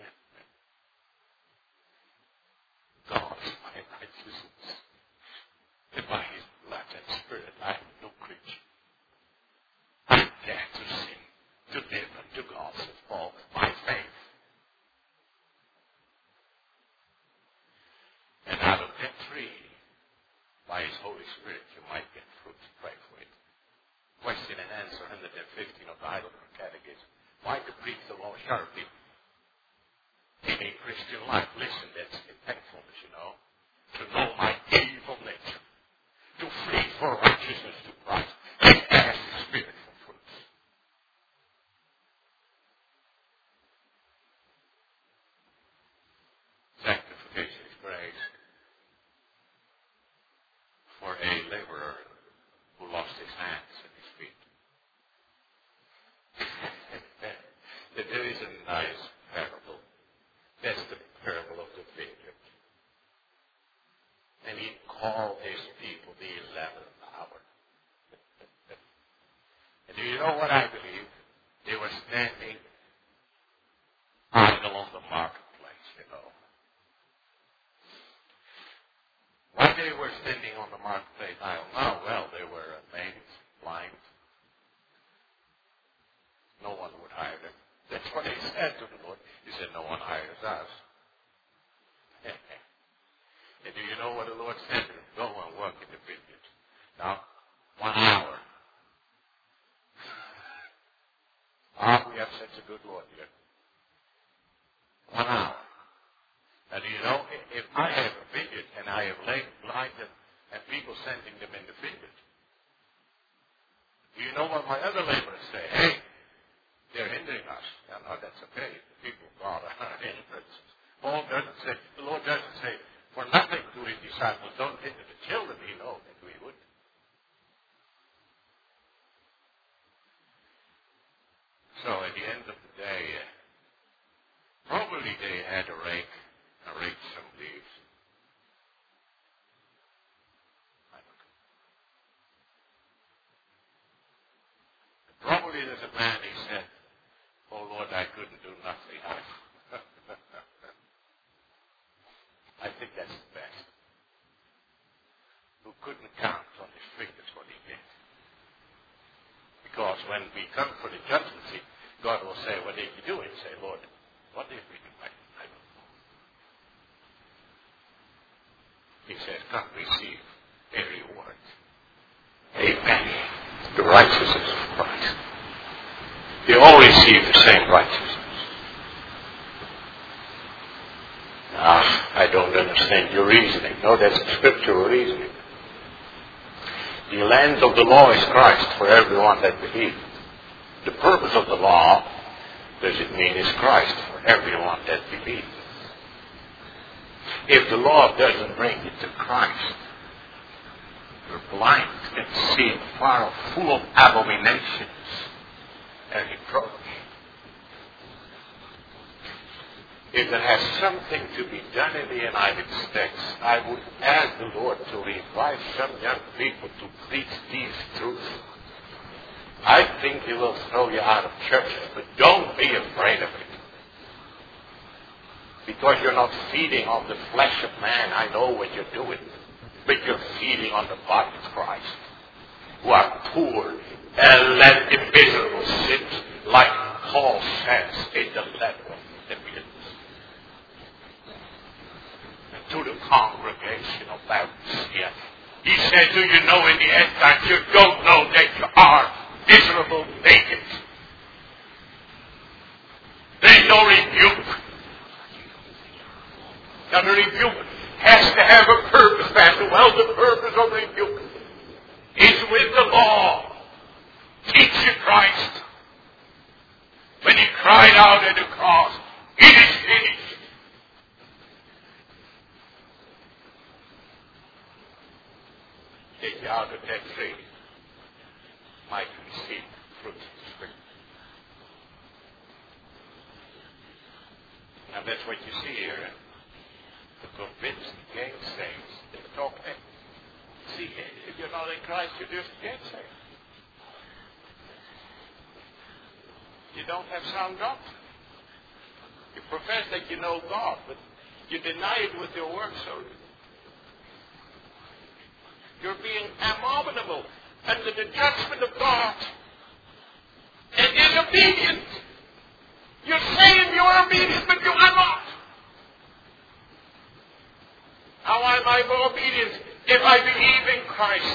God is my righteousness. And by his blood and Spirit, I am no creature. I dare to sin, to live unto God, says Paul, by faith. And out of that tree, by his Holy Spirit, you might get fruit. Pray for it. Question and answer 115 of the Heidelberg Catechism. Why to preach the law sharply in a Christian life? Listen, that's thankfulness, you know. To know my evil nature. To flee for righteousness to Christ. And ask the Spirit for fruits. Sanctification is grace for a laborer who lost his hands and his feet. There is a nice parable. That's the parable of the vineyard. And he called his people the 11th hour. And do you know what I believe? They were standing idle on the marketplace, you know. Why they were standing on the marketplace, I don't know. Well, they were maimed, blind, good Lord here. 1 hour. And if I have a vineyard and I have lighted and people sending them in the vineyard, do you know what my other laborers say? Hey, they're hindering us. No, that's okay. The people of God are hindrances. The Lord doesn't say, for nothing to his disciples, don't hinder the children. He knows that we would. So at the end of the day, probably they had a rake and raked some leaves. I don't know. Probably there's a man, he said, oh Lord, I couldn't do nothing. I think that's the best. Who couldn't count on his fingers what he did. Because when we come for the judgment seat, God will say, what did you do? He'll say, Lord, what did we do? I don't know. He says, come receive a reward. Amen. The righteousness of Christ. They all receive the same righteousness. I don't understand your reasoning. No, that's scriptural reasoning. The land of the law is Christ for everyone that believes. The purpose of the law, does it mean, is Christ for everyone that believes. If the law doesn't bring you to Christ, you're blind and seeing far full of abominations and reproach. If there has something to be done in the United States, I would ask the Lord to revive some young people to preach these truths. I think He will throw you out of churches, but don't be afraid of it. Because you're not feeding on the flesh of man. I know what you're doing. But you're feeding on the body of Christ, who are poor and led in miserable sins, like Paul says in the letter of Philippians. To the congregation of Laodicea, he said, do you know in the end times you don't know that you are miserable, naked? There's no rebuke. Now the rebuke has to have a purpose, Pastor. Well, the purpose of rebuke is with the law. Teach you Christ. When He cried out at the cross, it is finished. Take you out of that tree, might receive fruit of the Spirit. Now that's what you see here. To convince the gainsayers. They talk. See, if you're not in Christ, you're just gainsayers. You don't have sound doctrine. You profess that you know God, but you deny it with your works. So you're being abominable under the judgment of God and disobedient. You're saying you're obedient, but you are not. How am I more obedient if I believe in Christ?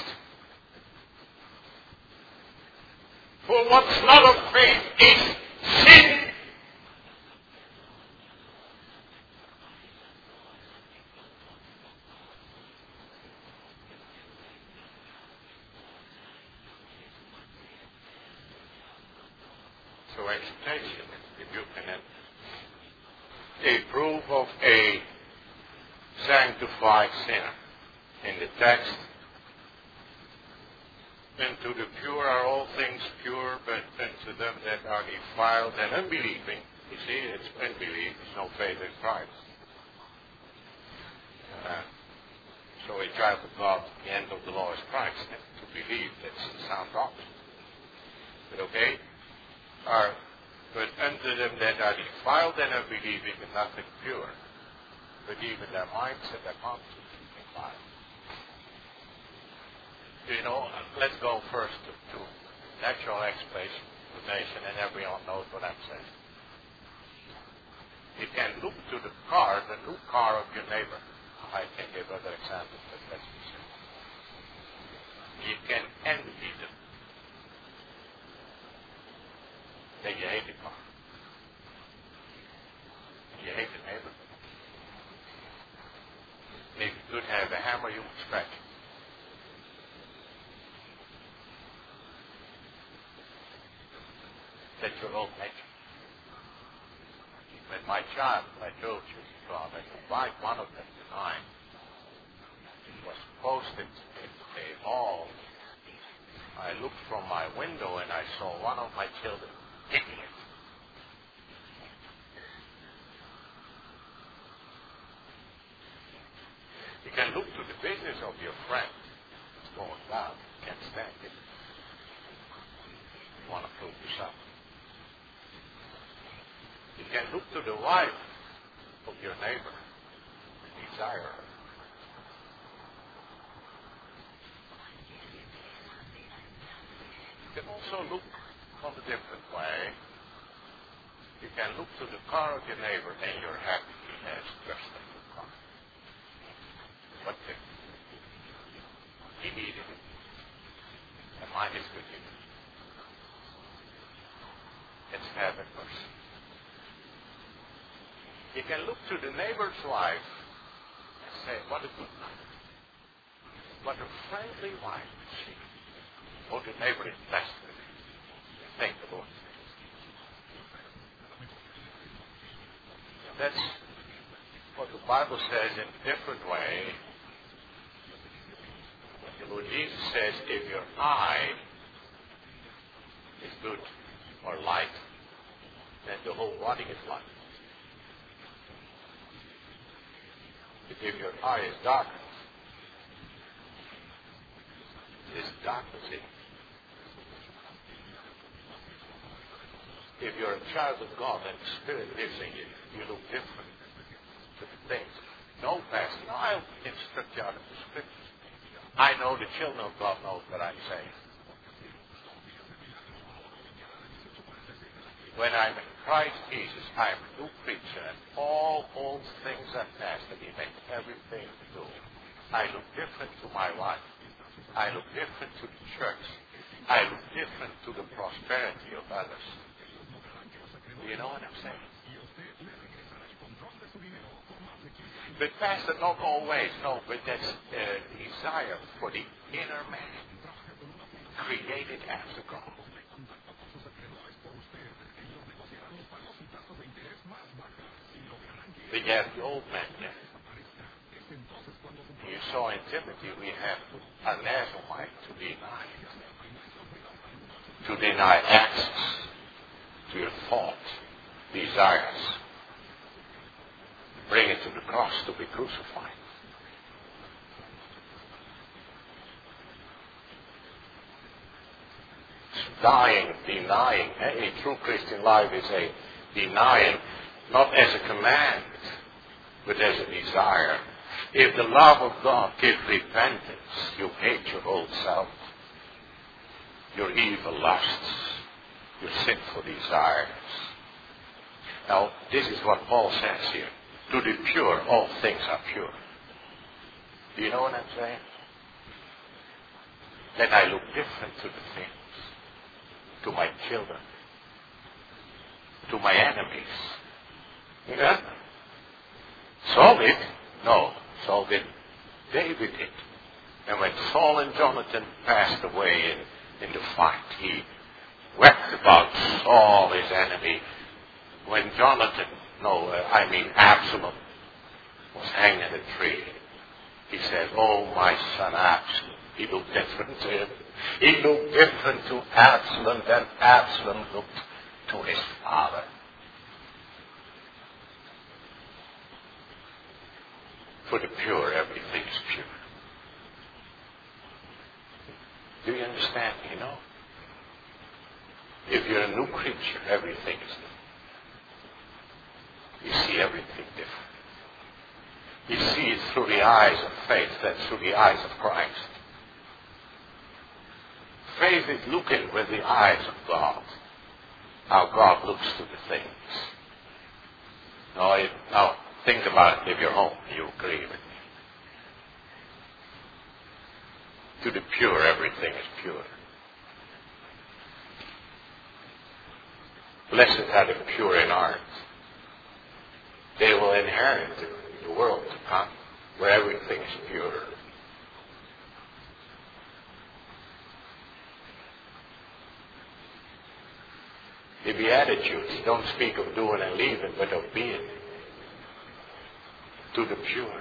For what's not of faith is sin. So exhortation, if you can, a proof of a sanctified sinner. In the text, unto the pure are all things pure, but unto them that are defiled and unbelieving. You see, it's unbelief, it's no faith in Christ. So a child of God, the end of the law is Christ. And to believe, that's the sound doctrine. But okay? But unto them that are defiled and unbelieving is nothing pure, but even their minds and their conscience is defiled. You know, let's go first to natural explanation, and everyone knows what I'm saying. You can look to the new car of your neighbor. I can give other examples, but let's be simple. You can envy them. Then you hate the car. that your own nature. When my children used to come and invite one of them to mine, it was posted in a hall. I looked from my window and I saw one of my children kicking it. You can look to the business of your friend. It's going down. You can't stand it. You want to prove to something. You can look to the wife of your neighbor and desire her. You can also look on a different way. You can look to the car of your neighbor and you're happy he has just a new car. What thing? He needed it. And mine is good enough. It's heaven mercy. You can look to the neighbor's wife and say, what a good wife. What a friendly wife is she. Oh, the neighbor is blessed with it. Thank the Lord. That's what the Bible says in a different way. The Lord Jesus says, if your eye is good or light, then the whole body is light. But if your eye is darkened, there's darkness in it. If you're a child of God and the Spirit lives in you, you look different to the things. No, Pastor, no, I'll instruct you out of the Scriptures. I know the children of God know what I'm saying. When I'm in Christ Jesus, I'm a new creature, and all old things are past, and He makes everything new. I look different to my wife. I look different to the church. I look different to the prosperity of others. Do you know what I'm saying? But Pastor, not always. No, but that's a desire for the inner man, created after God. But you have the old man there. You saw in Timothy, we have a Nazarite to deny access to your thoughts, desires. Bring it to the cross to be crucified. Dying, denying. A true Christian life is a denying, not as a command, but as a desire. If the love of God gives repentance, you hate your old self, your evil lusts, your sinful desires. Now, this is what Paul says here. To the pure, all things are pure. Do you know what I'm saying? Then I look different to the things, to my children, to my enemies. Yeah? Saul did? No, Saul didn't. David did. And when Saul and Jonathan passed away in the fight, he wept about Saul, his enemy. When Absalom was hanging in a tree, he said, oh, my son Absalom. He looked different to him. He looked different to Absalom than Absalom looked to his father. For the pure, everything is pure. Do you understand? You know? If you're a new creature, everything is new. You see everything different. You see it through the eyes of faith than through the eyes of Christ. Faith is looking with the eyes of God. How God looks to the things. Now think about it if you're home. You agree with me. To the pure, everything is pure. Blessed are the pure in heart. They will inherit the world to come, where everything is pure. The Beatitudes don't speak of doing and leaving, but of being. To the pure.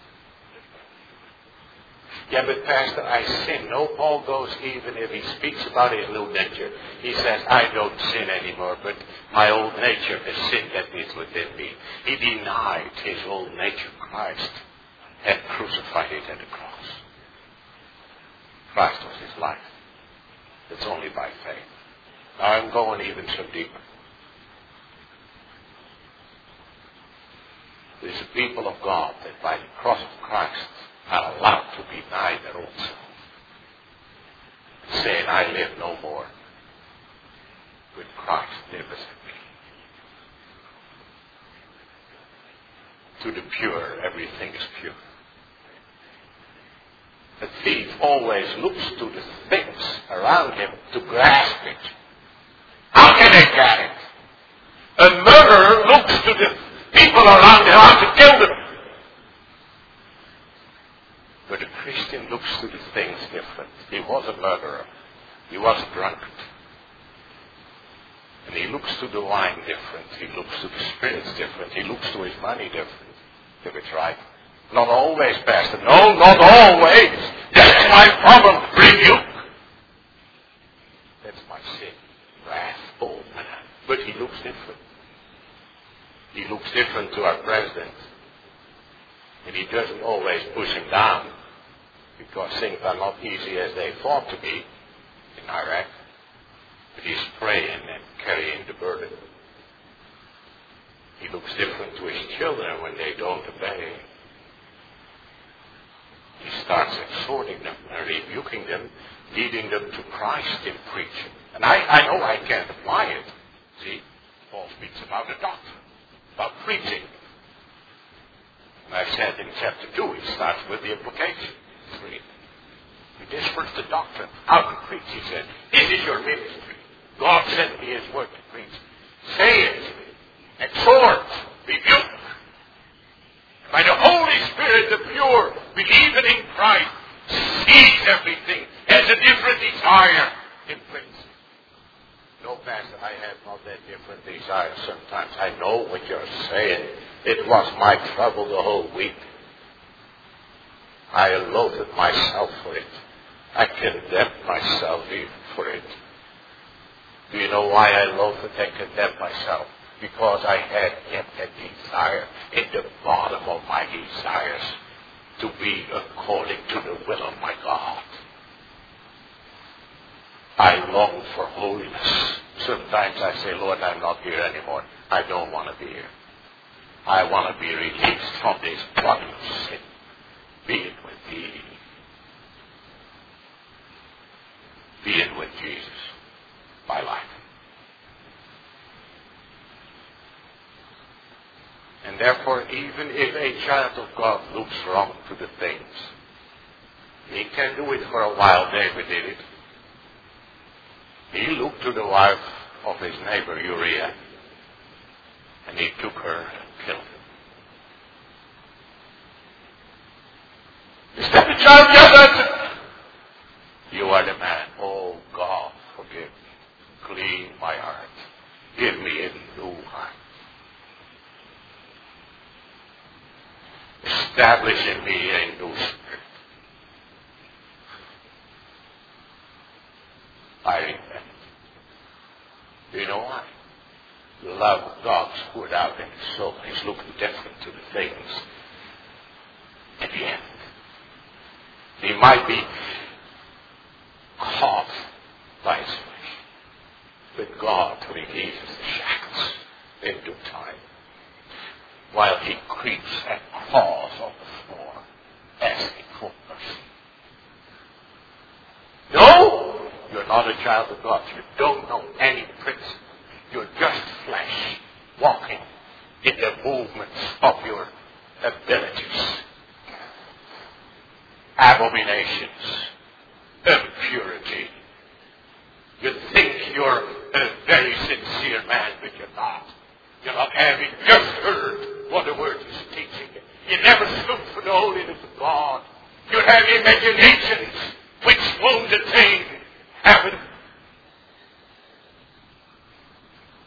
Yeah, but Pastor, I sin. No, Paul goes, even if he speaks about his new nature, he says, I don't sin anymore, but my old nature, the sin that is within me. He denied his old nature, Christ, and crucified it at the cross. Christ was his life. It's only by faith. Now I'm going even some deeper. There's a people of God that by the cross of Christ are allowed to deny their own self, saying, I live no more, but Christ lives in me. To the pure, everything is pure. The thief always looks to the things around him to grasp it. How can I get it? A murderer looks to the people around him how to kill them. But a Christian looks to the things different. He was a murderer. He was a drunkard. And he looks to the wine different. He looks to the spirits different. He looks to his money different. If it's right. Not always, Pastor. No, not always. That's my problem. Rebuke. That's my sin. Wrath. Oh, but he looks different. He looks different to our president. And he doesn't always push him down. Because things are not easy as they thought to be in Iraq. But he's praying and carrying the burden. He looks different to his children when they don't obey. He starts exhorting them and rebuking them, leading them to Christ in preaching. And I know I can't apply it. See, Paul speaks about the doctrine, about preaching. And I said in chapter 2, he starts with the application. 3. He does first the doctrine. How to preach, he said. This is your ministry. God sent me his word to preach. Say it. Exhort. Rebuke. By the Holy Spirit, the pure, believing in Christ, sees everything, has a different desire in principle. No, Pastor, I have not that different desire sometimes. I know what you're saying. It was my trouble the whole week. I loathed myself for it. I condemned myself even for it. Do you know why I loathed and condemned myself? Because I had yet a desire in the bottom of my desires to be according to the will of my God. I long for holiness. Sometimes I say, Lord, I'm not here anymore. I don't want to be here. I want to be released from this body of sin. Being with thee. Being with Jesus. My life. And therefore, even if a child of God looks wrong to the things, he can do it for a while. David did it. He looked to the wife of his neighbor Uriah, and he took her and killed her. Is that the child? Yes, that's it. You are the man. Oh, God, forgive me. Clean my heart. Give me a new heart. Establish in me a new spirit. I repent. Do you know why? The love of God's poured out in his soul. He's looking different to the things. At the end, he might be caught by his flesh, but God releases the shackles in due time. While he creeps and crawls on the floor, asking for mercy. No, you're not a child of God. You don't know any principle. You're just flesh, walking in the movements of your abilities. Abominations, impurity. You think you're a very sincere man, but you're not. You're not having just heard what the Word is teaching. You never stood for the holiness of God. You have imaginations which won't attain heaven.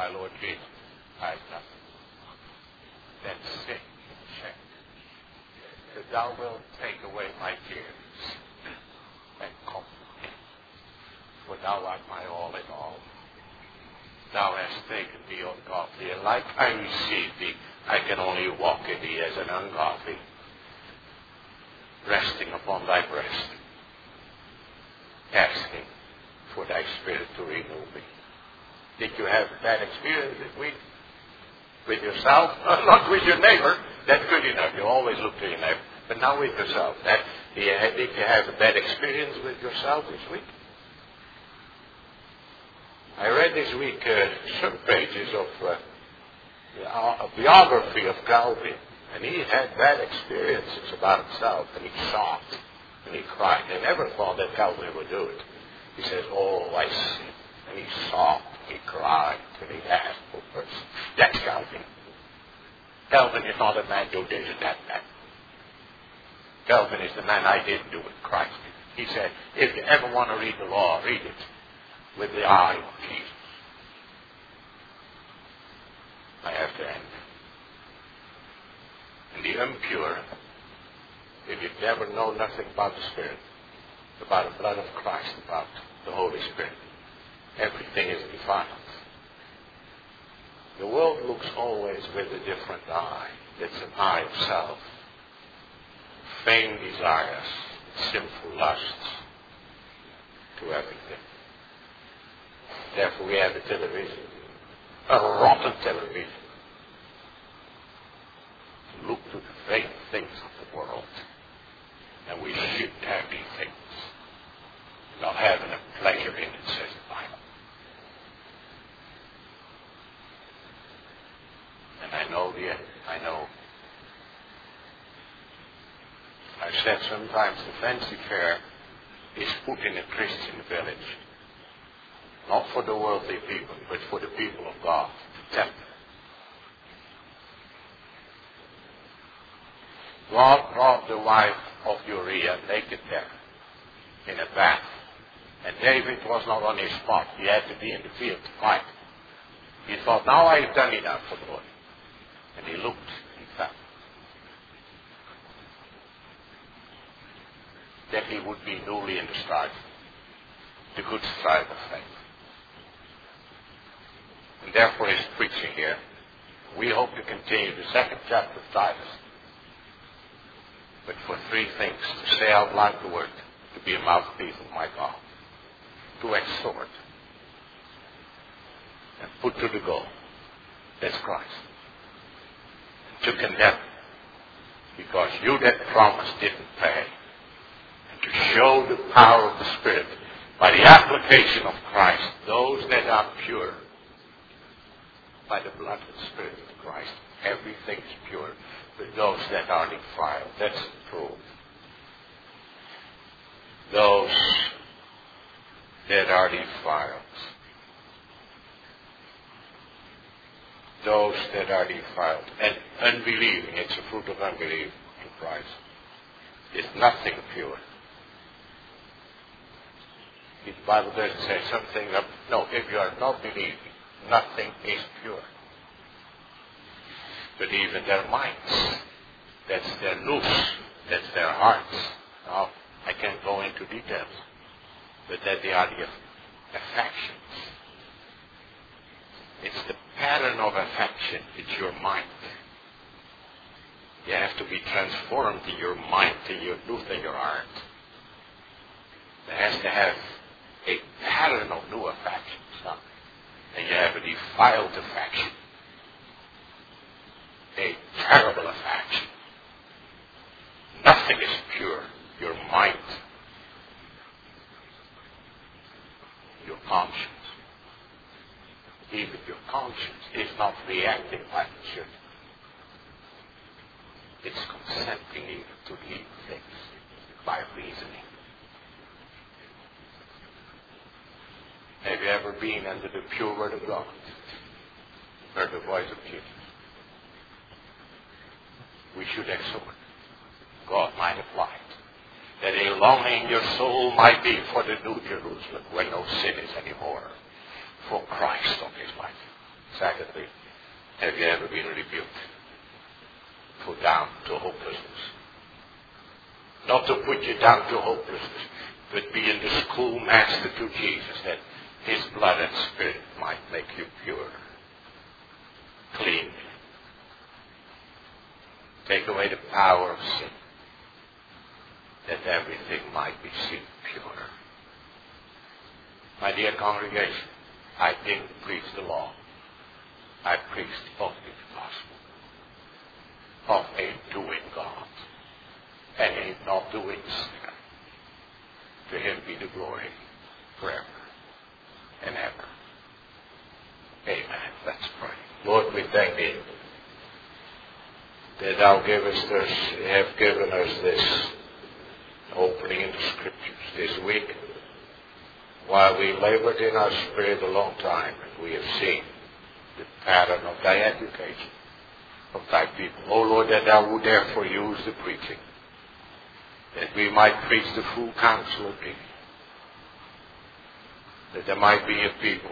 my Lord Jesus, I've done. Then sit in shame, that thou wilt take away my tears and comfort me. For thou art my all in all. Thou hast taken thee ungodly, and like I received thee, I can only walk in thee as an ungodly, resting upon thy breast, asking for thy Spirit to renew me. Did you have that experience this week? With yourself? Not with your neighbor. That's good enough. You always look to your neighbor. But now with yourself. Did you have a bad experience with yourself this week? I read this week some pages of a biography of Calvin. And he had bad experiences about himself. And he sobbed. And he cried. I never thought that Calvin would do it. He says, oh, I sin. And he sobbed. He cried. And he asked for mercy. That's Calvin. Calvin is not a man who did that. Calvin is the man I didn't do with Christ. He said, if you ever want to read the law, read it with the eye of Jesus. I have to end. And the impure, if you've never known nothing about the Spirit, about the blood of Christ, about the Holy Spirit, everything is defiled. The world looks always with a different eye. It's an eye of self. Vain desires, sinful lusts to everything. Therefore we have a television, a rotten television. Look to the vain things of the world. And we shouldn't have these things. Not having a pleasure in it, says the Bible. And I know. I've said sometimes the fancy fair is put in a Christian village. Not for the worldly people, but for the people of God. The temple. God brought the wife of Uriah naked there in a bath. And David was not on his spot. He had to be in the field to fight. He thought, now I've done enough for the Lord. And he looked and found that he would be newly in the strife, the good strife of faith. And therefore he's preaching here. We hope to continue the second chapter of Titus. But for three things: to say out loud the word, to be a mouthpiece of my God, to exhort, and put to the goal. That's Christ. To condemn, because you that promise didn't pay. And to show the power of the Spirit by the application of Christ, those that are pure by the blood of the Spirit of Christ. Everything is pure, but those that are defiled, that's the truth. Those that are defiled. Those that are defiled. And unbelieving, it's a fruit of unbelief in Christ. It's nothing pure. The Bible doesn't say something of, no, if you are not believing, nothing is pure. But even their minds, that's their nous, that's their hearts. Now, I can't go into details, but that they are the affections. It's the pattern of affection. It's your mind. You have to be transformed in your mind, in your nous, in your heart. It has to have a pattern of new affections. Huh? And you have a defiled affection. A terrible affection. Nothing is pure. Your mind. Your conscience. Even your conscience is not reacting like it should. It's consenting even to evil things by reasoning. Have you ever been under the pure word of God? Heard the voice of Jesus? We should exhort. God might apply it. That a longing in your soul might be for the New Jerusalem, where no sin is anymore. For Christ on his life. Secondly, have you ever been rebuked? Put down to hopelessness. Not to put you down to hopelessness, but being the schoolmaster to Jesus, that his blood and spirit might make you pure, clean. Take away the power of sin, that everything might be seen pure. My dear congregation, I didn't preach the law. I preached only the gospel of a doing God and a not doing sinner. To him be the glory forever and ever. Amen. Let's pray. Lord, we thank thee that thou have given us this opening in the Scriptures this week, while we labored in our spirit a long time, and we have seen the pattern of thy education of thy people. O Lord, that thou would therefore use the preaching, that we might preach the full counsel of thee, that there might be a people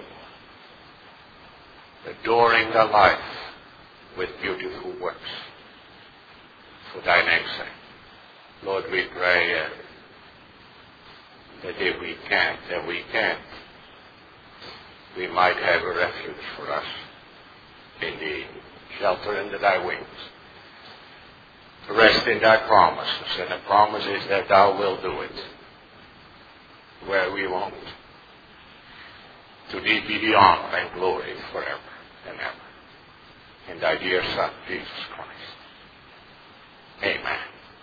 adoring thy life with beautiful works for thy name's sake. Lord, we pray that if we can't, we might have a refuge for us in the shelter under thy wings, to rest in thy promises, and the promise is that thou wilt do it where we won't. To thee be the honor and glory forever and ever. In thy dear Son, Jesus Christ. Amen.